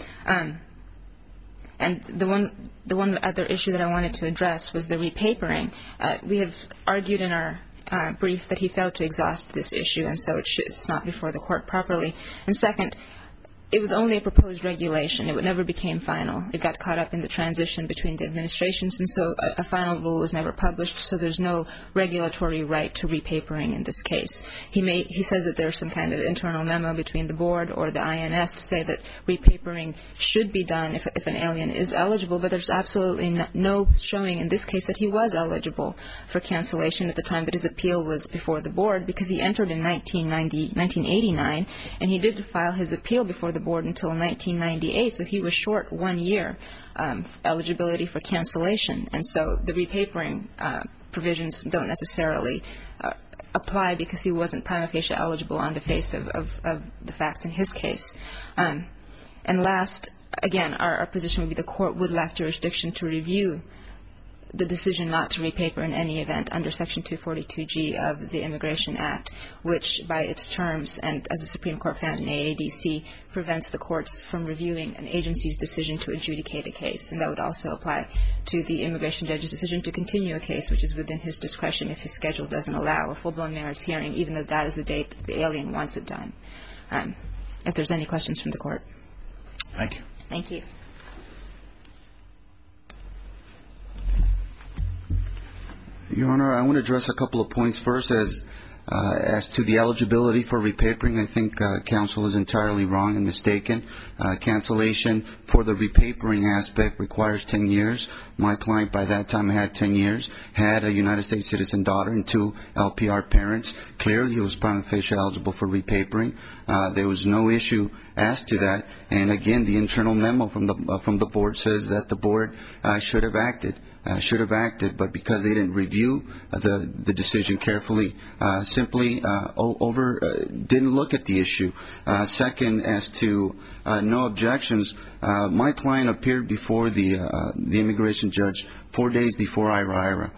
And the one other issue that I wanted to address was the repapering. We have argued in our brief that he failed to exhaust this issue, and so it's not before the court properly. And second, it was only a proposed regulation. It never became final. It got caught up in the transition between the administrations, and so a final rule was never published, so there's no regulatory right to repapering in this case. He says that there's some kind of internal memo between the board or the INS to say that repapering should be done if an alien is eligible, but there's absolutely no showing in this case that he was eligible for cancellation at the time that his appeal was before the board, because he entered in 1989, and he did file his appeal before the board until 1998, so he was short 1 year eligibility for cancellation. And so the repapering provisions don't necessarily apply because he wasn't prima facie eligible on the face of the facts in his case. And last, again, our position would be the court would lack jurisdiction to review the decision not to repaper in any event under Section 242G of the Immigration Act, which by its terms, and as the Supreme Court found in AADC, prevents the courts from reviewing an agency's decision to adjudicate a case. And that would also apply to the immigration judge's decision to continue a case, which is within his discretion if his schedule doesn't allow a full-blown merits hearing, even though that is the date that the alien wants it done. If there's any questions from the court. Thank you. Thank you. Your Honor, I want to address a couple of points. First, as to the eligibility for repapering, I think counsel is entirely wrong and mistaken. Cancellation for the repapering aspect requires 10 years. My client by that time had 10 years, had a United States citizen daughter and 2 LPR parents. Clearly, he was prima facie eligible for repapering. There was no issue as to that. And again, the internal memo from the board says that the board should have acted, but because they didn't review the decision carefully, simply didn't look at the issue. Second, as to no objections, my client appeared before the immigration judge 4 days before IRA.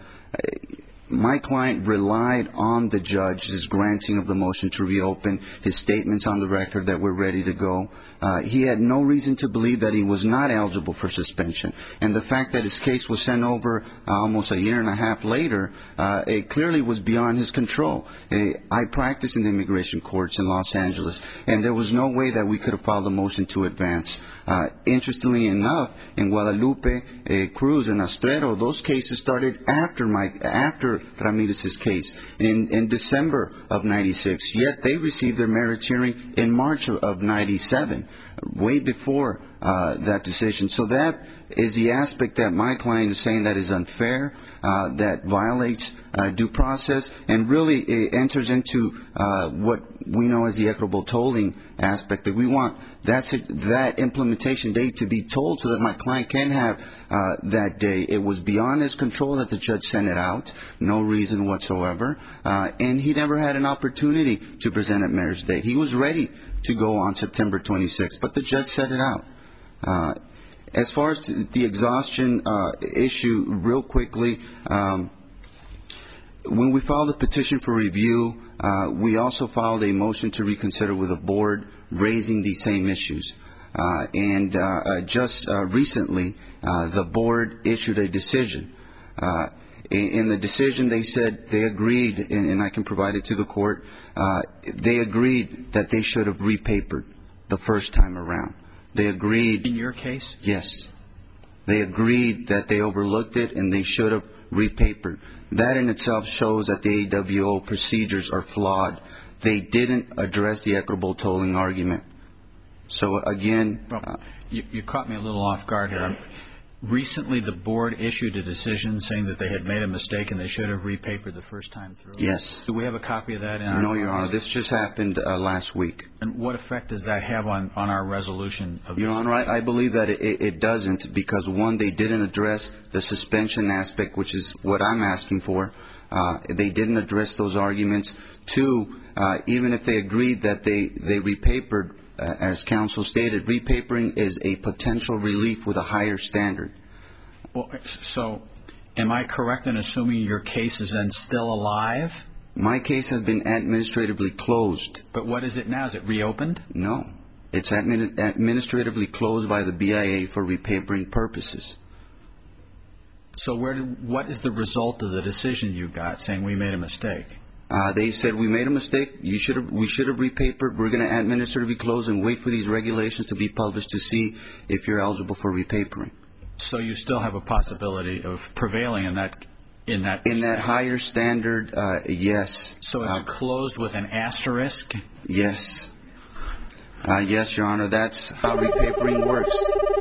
My client relied on the judge's granting of the motion to reopen, his statements on the record that we're ready to go. He had no reason to believe that he was not eligible for suspension. And the fact that his case was sent over almost a year and a half later, it clearly was beyond his control. I practiced in the immigration courts in Los Angeles, and there was no way that we could have filed a motion to advance. Interestingly enough, in Guadalupe, Cruz, and Astrero, those cases started after Ramirez's case in December of 96. Yet they received their merits hearing in March of 97, way before that decision. So that is the aspect that my client is saying that is unfair, that violates due process, and really it enters into what we know as the equitable tolling aspect, that we want that implementation date to be told so that my client can have that day. It was beyond his control that the judge sent it out, no reason whatsoever, and he never had an opportunity to present a marriage date. He was ready to go on September 26th, but the judge set it out. As far as the exhaustion issue, real quickly, when we filed the petition for review, we also filed a motion to reconsider with the board raising these same issues. And just recently, the board issued a decision. In the decision, they said they agreed, and I can provide it to the court, they agreed that they should have repapered the first time around. They agreed. In your case? Yes. They agreed that they overlooked it and they should have repapered. That in itself shows that the AWO procedures are flawed. They didn't address the equitable tolling argument. So, again... Well, you caught me a little off guard here. Recently, the board issued a decision saying that they had made a mistake and they should have repapered the first time through. Yes. Do we have a copy of that? No, Your Honor. This just happened last week. And what effect does that have on our resolution of this? Your Honor, I believe that it doesn't because, one, they didn't address the suspension aspect, which is what I'm asking for. They didn't address those arguments. Two, even if they agreed that they repapered, as counsel stated, repapering is a potential relief with a higher standard. Well, so am I correct in assuming your case is then still alive? My case has been administratively closed. But what is it now? Is it reopened? No. It's administratively closed by the BIA for repapering purposes. So what is the result of the decision you got saying we made a mistake? They said we made a mistake. We should have repapered. We're going to administratively close and wait for these regulations to be published to see if you're eligible for repapering. So you still have a possibility of prevailing in that higher standard, yes. So it's closed with an asterisk? Yes. Yes, Your Honor. That's how repapering works.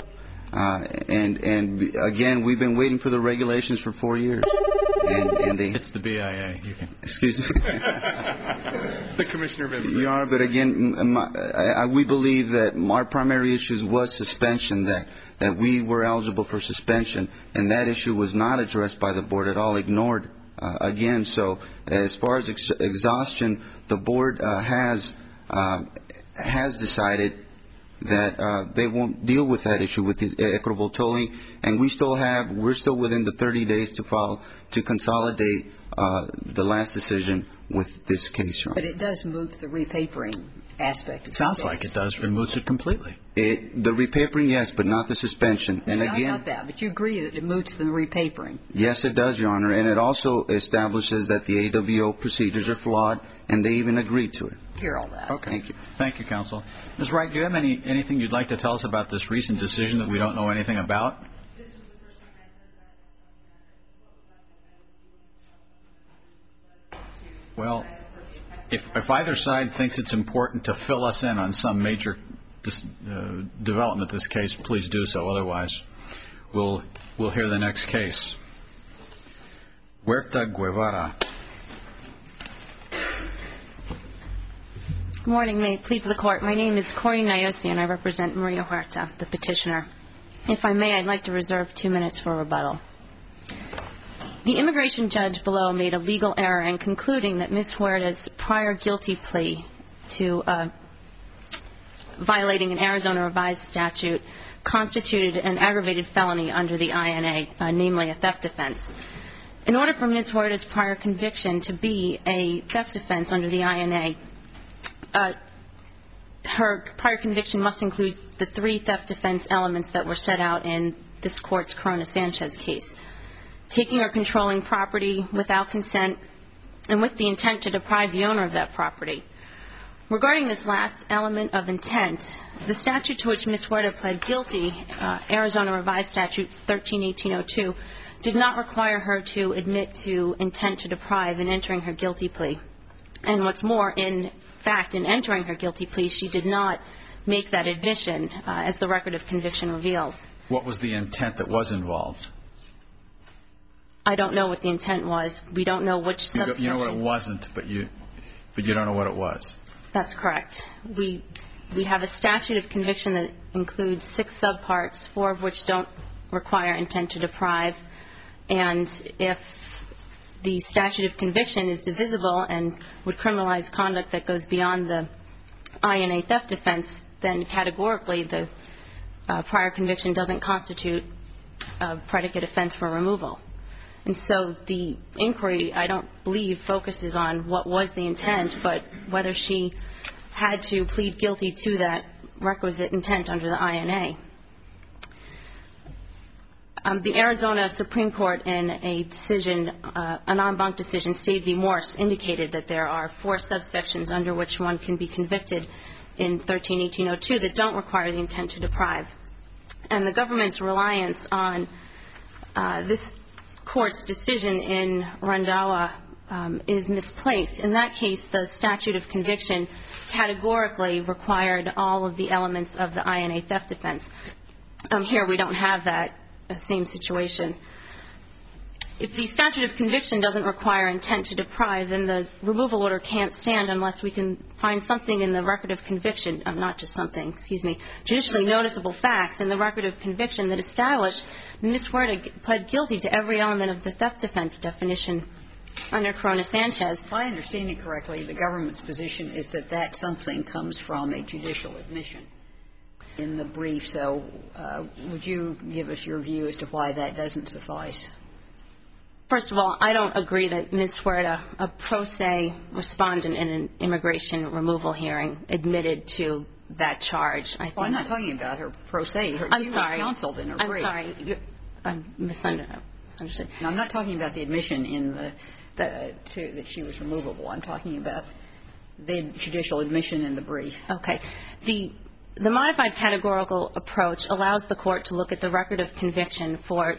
And again, we've been waiting for the regulations for 4 years. And it's the BIA. Excuse me. The Commissioner of Immigration. Your Honor, but again, we believe that our primary issue was suspension, that we were eligible for suspension, and that issue was not addressed by the board at all, ignored again. So as far as exhaustion, the board has decided that they won't deal with that issue with the equitable tolling, and we're still within the 30 days to consolidate the last decision with this case, Your Honor. But it does moot the repapering aspect. It sounds like it does. It moots it completely. The repapering, yes, but not the suspension. And again, not that, but you agree that it moots the repapering. Yes, it does, Your Honor, and it also establishes that the AWO procedures are flawed, and they even agreed to it. Hear all that. Okay. Thank you. Thank you, counsel. Ms. Wright, do you have anything you'd like to tell us about this recent decision that we don't know anything about? This was the first time I heard that. Well, if either side thinks it's important to fill us in on some major development in this case, please do so. Otherwise, we'll hear the next case. Huerta Guevara. Good morning. May it please the Court. My name is Corey Nyosi, and I represent Maria Huerta, the petitioner. If I may, I'd like to reserve 2 minutes for rebuttal. The immigration judge below made a legal error in concluding that Ms. Huerta's prior guilty plea to violating an Arizona revised statute constituted an aggravated felony under the INA, namely a theft offense. In order for Ms. Huerta's prior conviction to be a theft offense under the INA, her prior conviction must include the 3 theft offense elements that were set out in this Court's Corona Sanchez case: taking or controlling property without consent and with the intent to deprive the owner of that property. Regarding this last element of intent, the statute to which Ms. Huerta pled guilty, Arizona Revised Statute 13-1802, did not require her to admit to intent to deprive in entering her guilty plea. And what's more, in fact, in entering her guilty plea, she did not make that admission, as the record of conviction reveals. What was the intent that was involved? I don't know what the intent was. We don't know which subsection. You know what it wasn't, but you don't know what it was. That's correct. We have a statute of conviction that includes 6 subparts, 4 of which don't require intent to deprive. And if the statute of conviction is divisible and would criminalize conduct that goes beyond the INA theft offense, then categorically the prior conviction doesn't constitute a predicate offense for removal. And so the inquiry, I don't believe, focuses on what was the intent, but whether she had to plead guilty to that requisite intent under the INA. The Arizona Supreme Court, in a decision, an en banc decision, State v. Morse, indicated that there are 4 subsections under which one can be convicted in 13-1802 that don't require the intent to deprive. And the government's reliance on this Court's decision in Randhawa is misplaced. In that case, the statute of conviction categorically required all of the elements of the INA theft offense. Here we don't have that same situation. If the statute of conviction doesn't require intent to deprive, then the removal order can't stand unless we can find something in the record of conviction, not just something, judicially noticeable facts in the record of conviction that establish Ms. Huerta pled guilty to every element of the theft offense definition under Corona-Sanchez. If I understand it correctly, the government's position is that that something comes from a judicial admission in the brief. So would you give us your view as to why that doesn't suffice? First of all, I don't agree that Ms. Huerta, a pro se respondent in an immigration removal hearing, admitted to that charge. Well, I'm not talking about her pro se. I'm she sorry. was counseled in her brief. I'm sorry. I'm misunderstood. No, I'm not talking about the admission in that she was removable. I'm talking about the judicial admission in the brief. Okay. The modified categorical approach allows the Court to look at the record of conviction for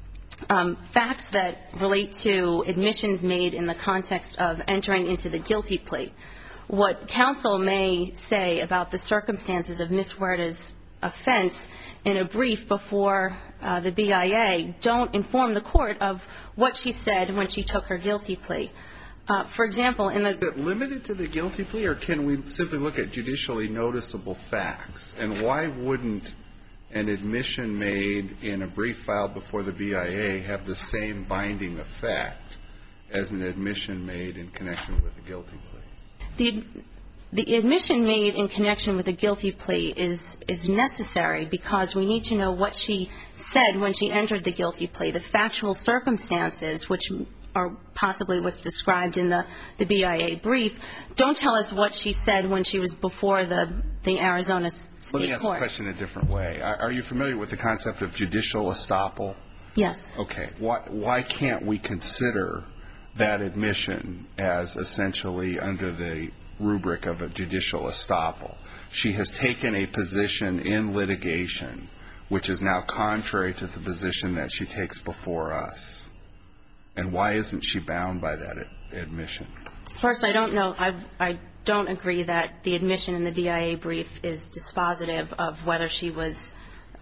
facts that relate to admissions made in the context of entering into the guilty plea. What counsel may say about the circumstances of Ms. Huerta's offense in a brief before the BIA don't inform the Court of what she said when she took her guilty plea. For example, in the Is it limited to the guilty plea, or can we simply look at judicially noticeable facts? And why wouldn't an admission made in a brief filed before the BIA have the same binding effect as an admission made in connection with a guilty plea? The admission made in connection with a guilty plea is necessary because we need to know what she said when she entered the guilty plea. The factual circumstances, which are possibly what's described in the BIA brief, don't tell us what she said when she was before the Arizona State Court. Let me ask the question a different way. Are you familiar with the concept of judicial estoppel? Yes. Okay. Why can't we consider that admission as essentially under the rubric of a judicial estoppel? She has taken a position in litigation which is now contrary to the position that she takes before us. And why isn't she bound by that admission? First, I don't know. I don't agree that the admission in the BIA brief is dispositive of whether she was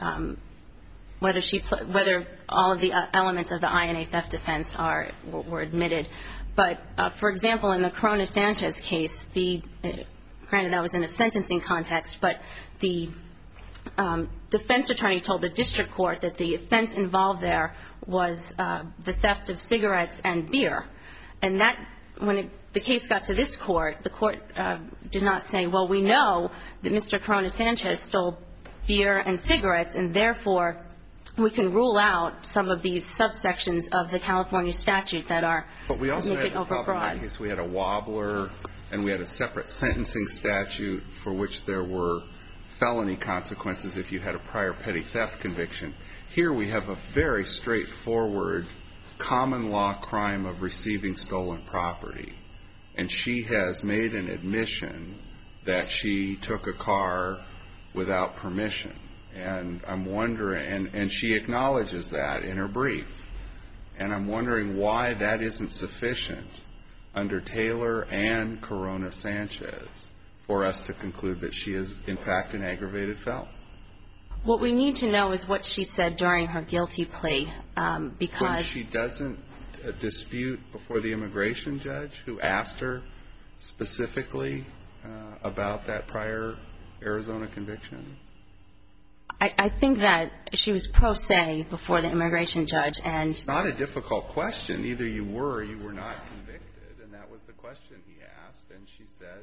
whether all of the elements of the INA theft offense were admitted. But, for example, in the Corona-Sanchez case, granted that was in a sentencing context, but the defense attorney told the district court that the offense involved there was the theft of cigarettes and beer. And that, when the case got to this court, the court did not say, well, we know that Mr. Corona-Sanchez stole beer and cigarettes, and therefore we can rule out some of these subsections of the California statute that are making overbroad. But we also had the problem in that case. We had a wobbler, and we had a separate sentencing statute for which there were felony consequences if you had a prior petty theft conviction. Here we have a very straightforward common law crime of receiving stolen property. And she has made an admission that she took a car without permission. And I'm wondering, and she acknowledges that in her brief. And I'm wondering why that isn't sufficient under Taylor and Corona-Sanchez for us to conclude that she is, in fact, an aggravated felon. What we need to know is what she said during her guilty plea, because when she doesn't dispute before the immigration judge who asked her specifically about that prior Arizona conviction? I think that she was pro se before the immigration judge, and it's not a difficult question. Either you were or you were not convicted, and that was the question he asked. And she said,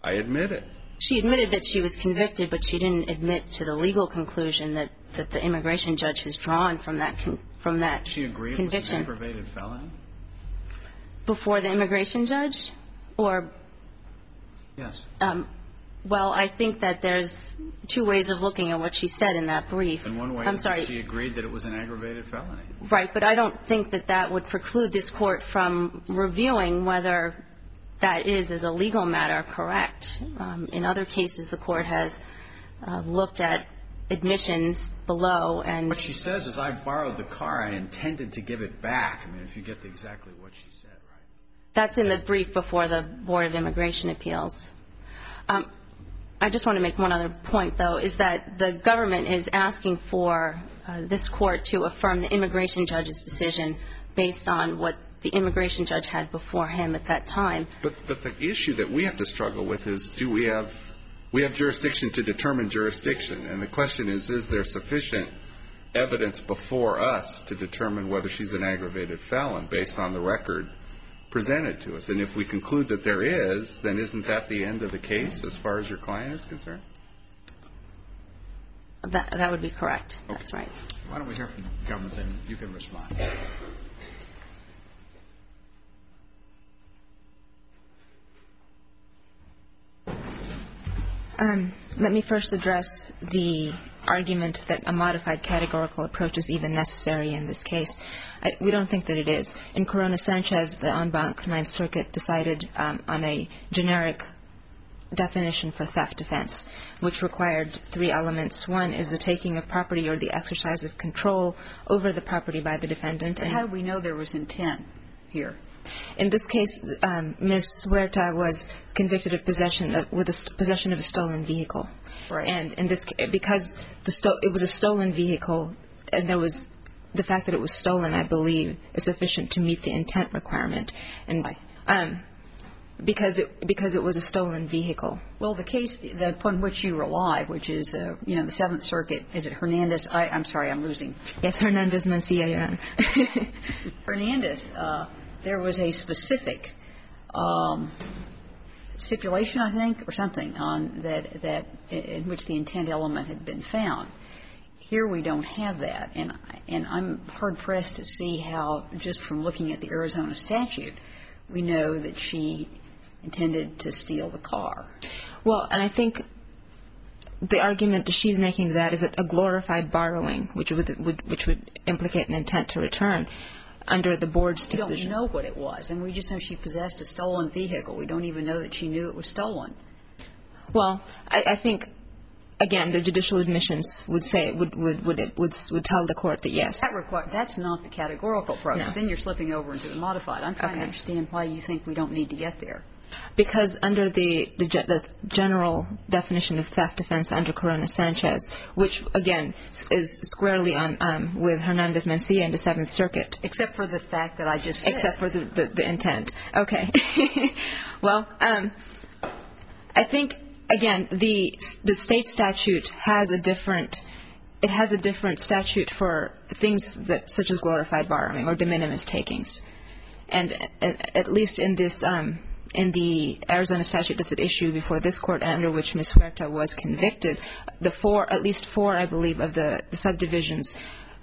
I admit it. She admitted that she was convicted, but she didn't admit to the legal conclusion that the immigration judge has drawn from that conviction. She agreed it was an aggravated felony? Before the immigration judge? Or? Yes. Well, I think that there's two ways of looking at what she said in that brief. In one way, she agreed that it was an aggravated felony. Right, but I don't think that that would preclude this Court from reviewing whether that is, as a legal matter, correct. In other cases, the Court has looked at admissions below and... What she says is, I borrowed the car. I intended to give it back. I mean, if you get exactly what she said, right? That's in the brief before the Board of Immigration Appeals. I just want to make one other point, though, is that the government is asking for this Court to affirm the immigration judge's decision based on what the immigration judge had before him at that time. But the issue that we have to struggle with is, do we have jurisdiction to determine jurisdiction? And the question is there sufficient evidence before us to determine whether she's an aggravated felon based on the record presented to us? And if we conclude that there is, then isn't that the end of the case as far as your client is concerned? That would be correct. Okay. That's right. Why don't we hear from the government, and you can respond. Let me first address the argument that a modified categorical approach is even necessary in this case. We don't think that it is. In Corona-Sanchez, the en banc Ninth Circuit decided on a generic definition for theft offense, which required three elements. One is the taking of property or the exercise of control over the property by the defendant. But how do we know there was intent here? In this case, Ms. Huerta was convicted of possession of a stolen vehicle. Right. And in this, because it was a stolen vehicle, and there was the fact that it was stolen, I believe, is sufficient to meet the intent requirement. And because it was a stolen vehicle. Well, the case upon which you rely, which is the Seventh Circuit, is it Hernandez? I'm sorry, I'm losing. Yes, Hernandez-Mencia, Your Honor. Hernandez. There was a specific stipulation, I think, or something on that in which the intent element had been found. Here we don't have that, and I'm hard pressed to see how, just from looking at the Arizona statute, we know that she intended to steal the car. Well, and I think the argument that she's making to that is a glorified borrowing, which would implicate an intent to return under the board's decision. We don't know what it was, and we just know she possessed a stolen vehicle. We don't even know that she knew it was stolen. Well, I think, again, the judicial admissions would say would tell the court that yes. That's not the categorical approach. No. Then you're slipping over into the modified. I'm trying to understand why you think we don't need to get there. Because under the general definition of theft offense under Corona-Sanchez, which, again, is squarely on with Hernandez-Mencia in the Seventh Circuit. Except for the fact that I just said. Except for the intent. Okay. Well, I think, again, the state statute has a different statute for things such as glorified borrowing or de minimis takings. And at least in this in the Arizona statute that's at issue before this court under which Ms. Huerta was convicted, at least four, I believe, of the subdivisions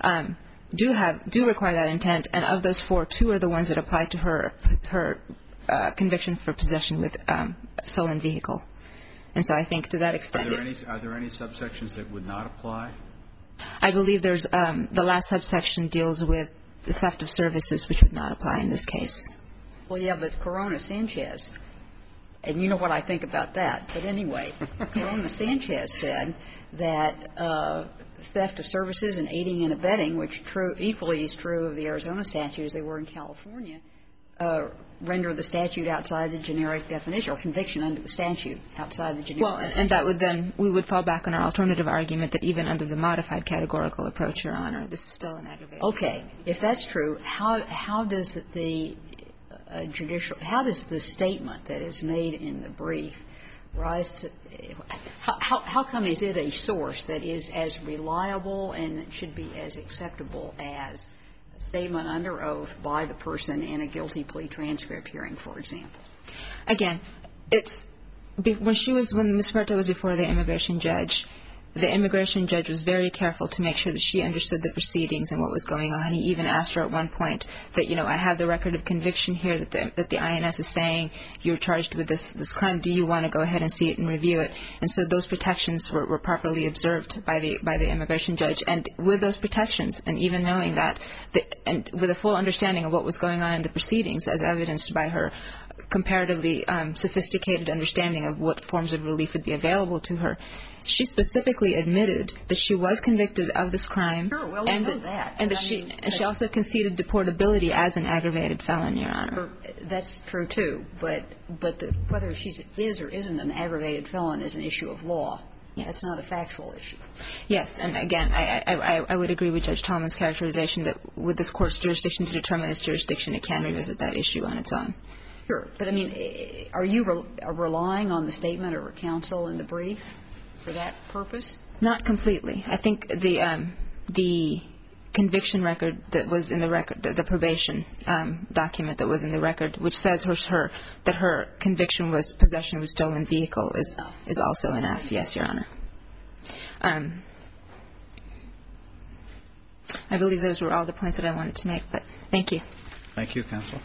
do require that intent, and of those four, two are the ones that apply to her conviction for possession with a stolen vehicle. And so I think to that extent. Are there any subsections that would not apply? I believe there's the last subsection deals with the theft of services, which would not apply in this case. Well, yeah, but Corona-Sanchez, and you know what I think about that. But anyway, Corona-Sanchez said that theft of services and aiding and abetting, which equally is true of the Arizona statute as they were in California, render the statute outside the generic definition, or conviction under the statute outside the generic definition. Well, and that would then, we would fall back on our alternative argument that even under the modified categorical approach, Your Honor, this is still an aggravated. Okay. If that's true, how does the how does the statement that is made in the brief rise to how come is it a source that is as reliable and should be as acceptable as a statement under oath by the person in a guilty plea transcript hearing, for example? Again, it's when Ms. Huerta was before the immigration judge was very careful to make sure that she understood the proceedings and what was going on. He even asked her at one point that, I have the record of conviction here that the INS is saying you're charged with this crime. Do you want to go ahead and see it and review it? And so those protections were properly observed by the immigration judge. And with those protections, and even knowing that, and with a full understanding of what was going on in the proceedings, as evidenced by her comparatively sophisticated understanding of what forms of relief would be available to her, she specifically admitted that she was convicted of this crime. Sure, well, we know that. And that she also conceded deportability as an aggravated felon, Your Honor. That's true, too. But whether she is or isn't an aggravated felon is an issue of law. Yes. That's not a factual issue. Yes, and again, I would agree with Judge Tallman's characterization that with this Court's jurisdiction to determine its jurisdiction, it can revisit that issue on its own. Sure. But, I mean, are you relying on the statement or counsel in the brief for that purpose? Not completely. I think the conviction record that was in the record, the probation document that was in the record, which says that her conviction was possession of a stolen vehicle, is also enough. Yes, Your Honor. I believe those were all the points that I wanted to make, but thank you. Thank you, counsel.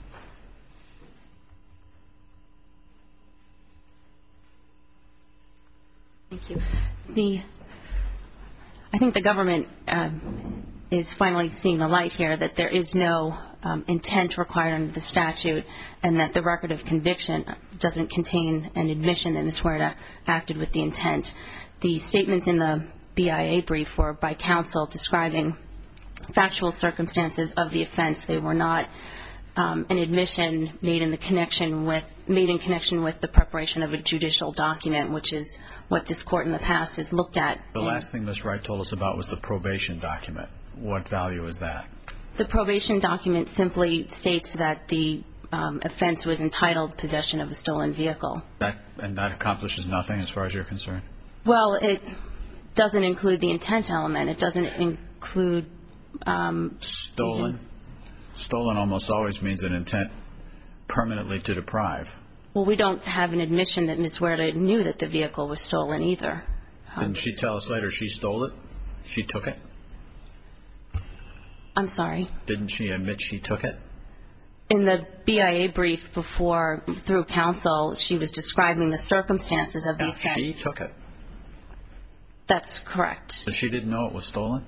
Thank you. I think the government is finally seeing the light here that there is no intent required under the statute, and that the record of conviction doesn't contain an admission that Ms. Huerta acted with the intent. The statements in the BIA brief were by counsel describing factual circumstances of the offense. They were not an admission made in connection with the preparation of a judicial document, which is what this Court in the past has looked at. The last thing Ms. Wright told us about was the probation document. What value is that? The probation document simply states that the offense was entitled possession of a stolen vehicle. And that accomplishes nothing as far as you're concerned? Well, it doesn't include the intent element. It doesn't include stolen. Stolen almost always means an intent permanently to deprive. Well, we don't have an admission that Ms. Huerta knew that the vehicle was stolen either. Didn't she tell us later she stole it? She took it? I'm sorry? Didn't she admit she took it? In the BIA brief through counsel, she was describing the circumstances of the offense. She took it? That's correct. So she didn't know it was stolen?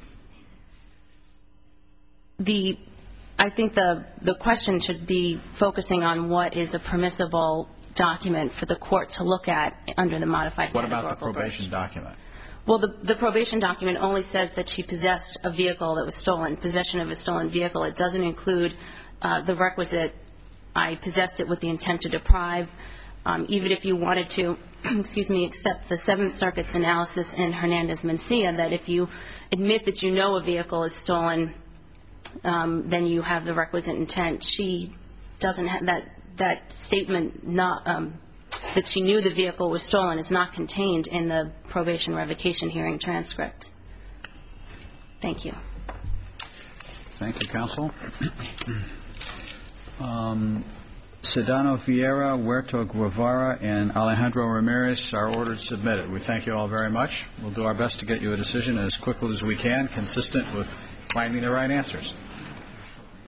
I think the question should be focusing on what is a permissible document for the Court to look at under the modified categorical approach. What about the probation document? Well, the probation document only says that she possessed a vehicle that was stolen, possession of a stolen vehicle. It doesn't include the requisite, I possessed it with the intent to deprive. Even if you wanted to, accept the Seventh Circuit's analysis in Hernandez-Mencia, that if you admit that you know a vehicle is stolen, then you have the requisite intent. She doesn't have that statement that she knew the vehicle was stolen is not contained in the probation revocation hearing transcript. Thank you. Thank you, counsel. Sedano Vieira, Huerta Guevara, and Alejandro Ramirez are ordered submitted. We thank you all very much. We'll do our best to get you a decision as quickly as we can, consistent with finding the right answers.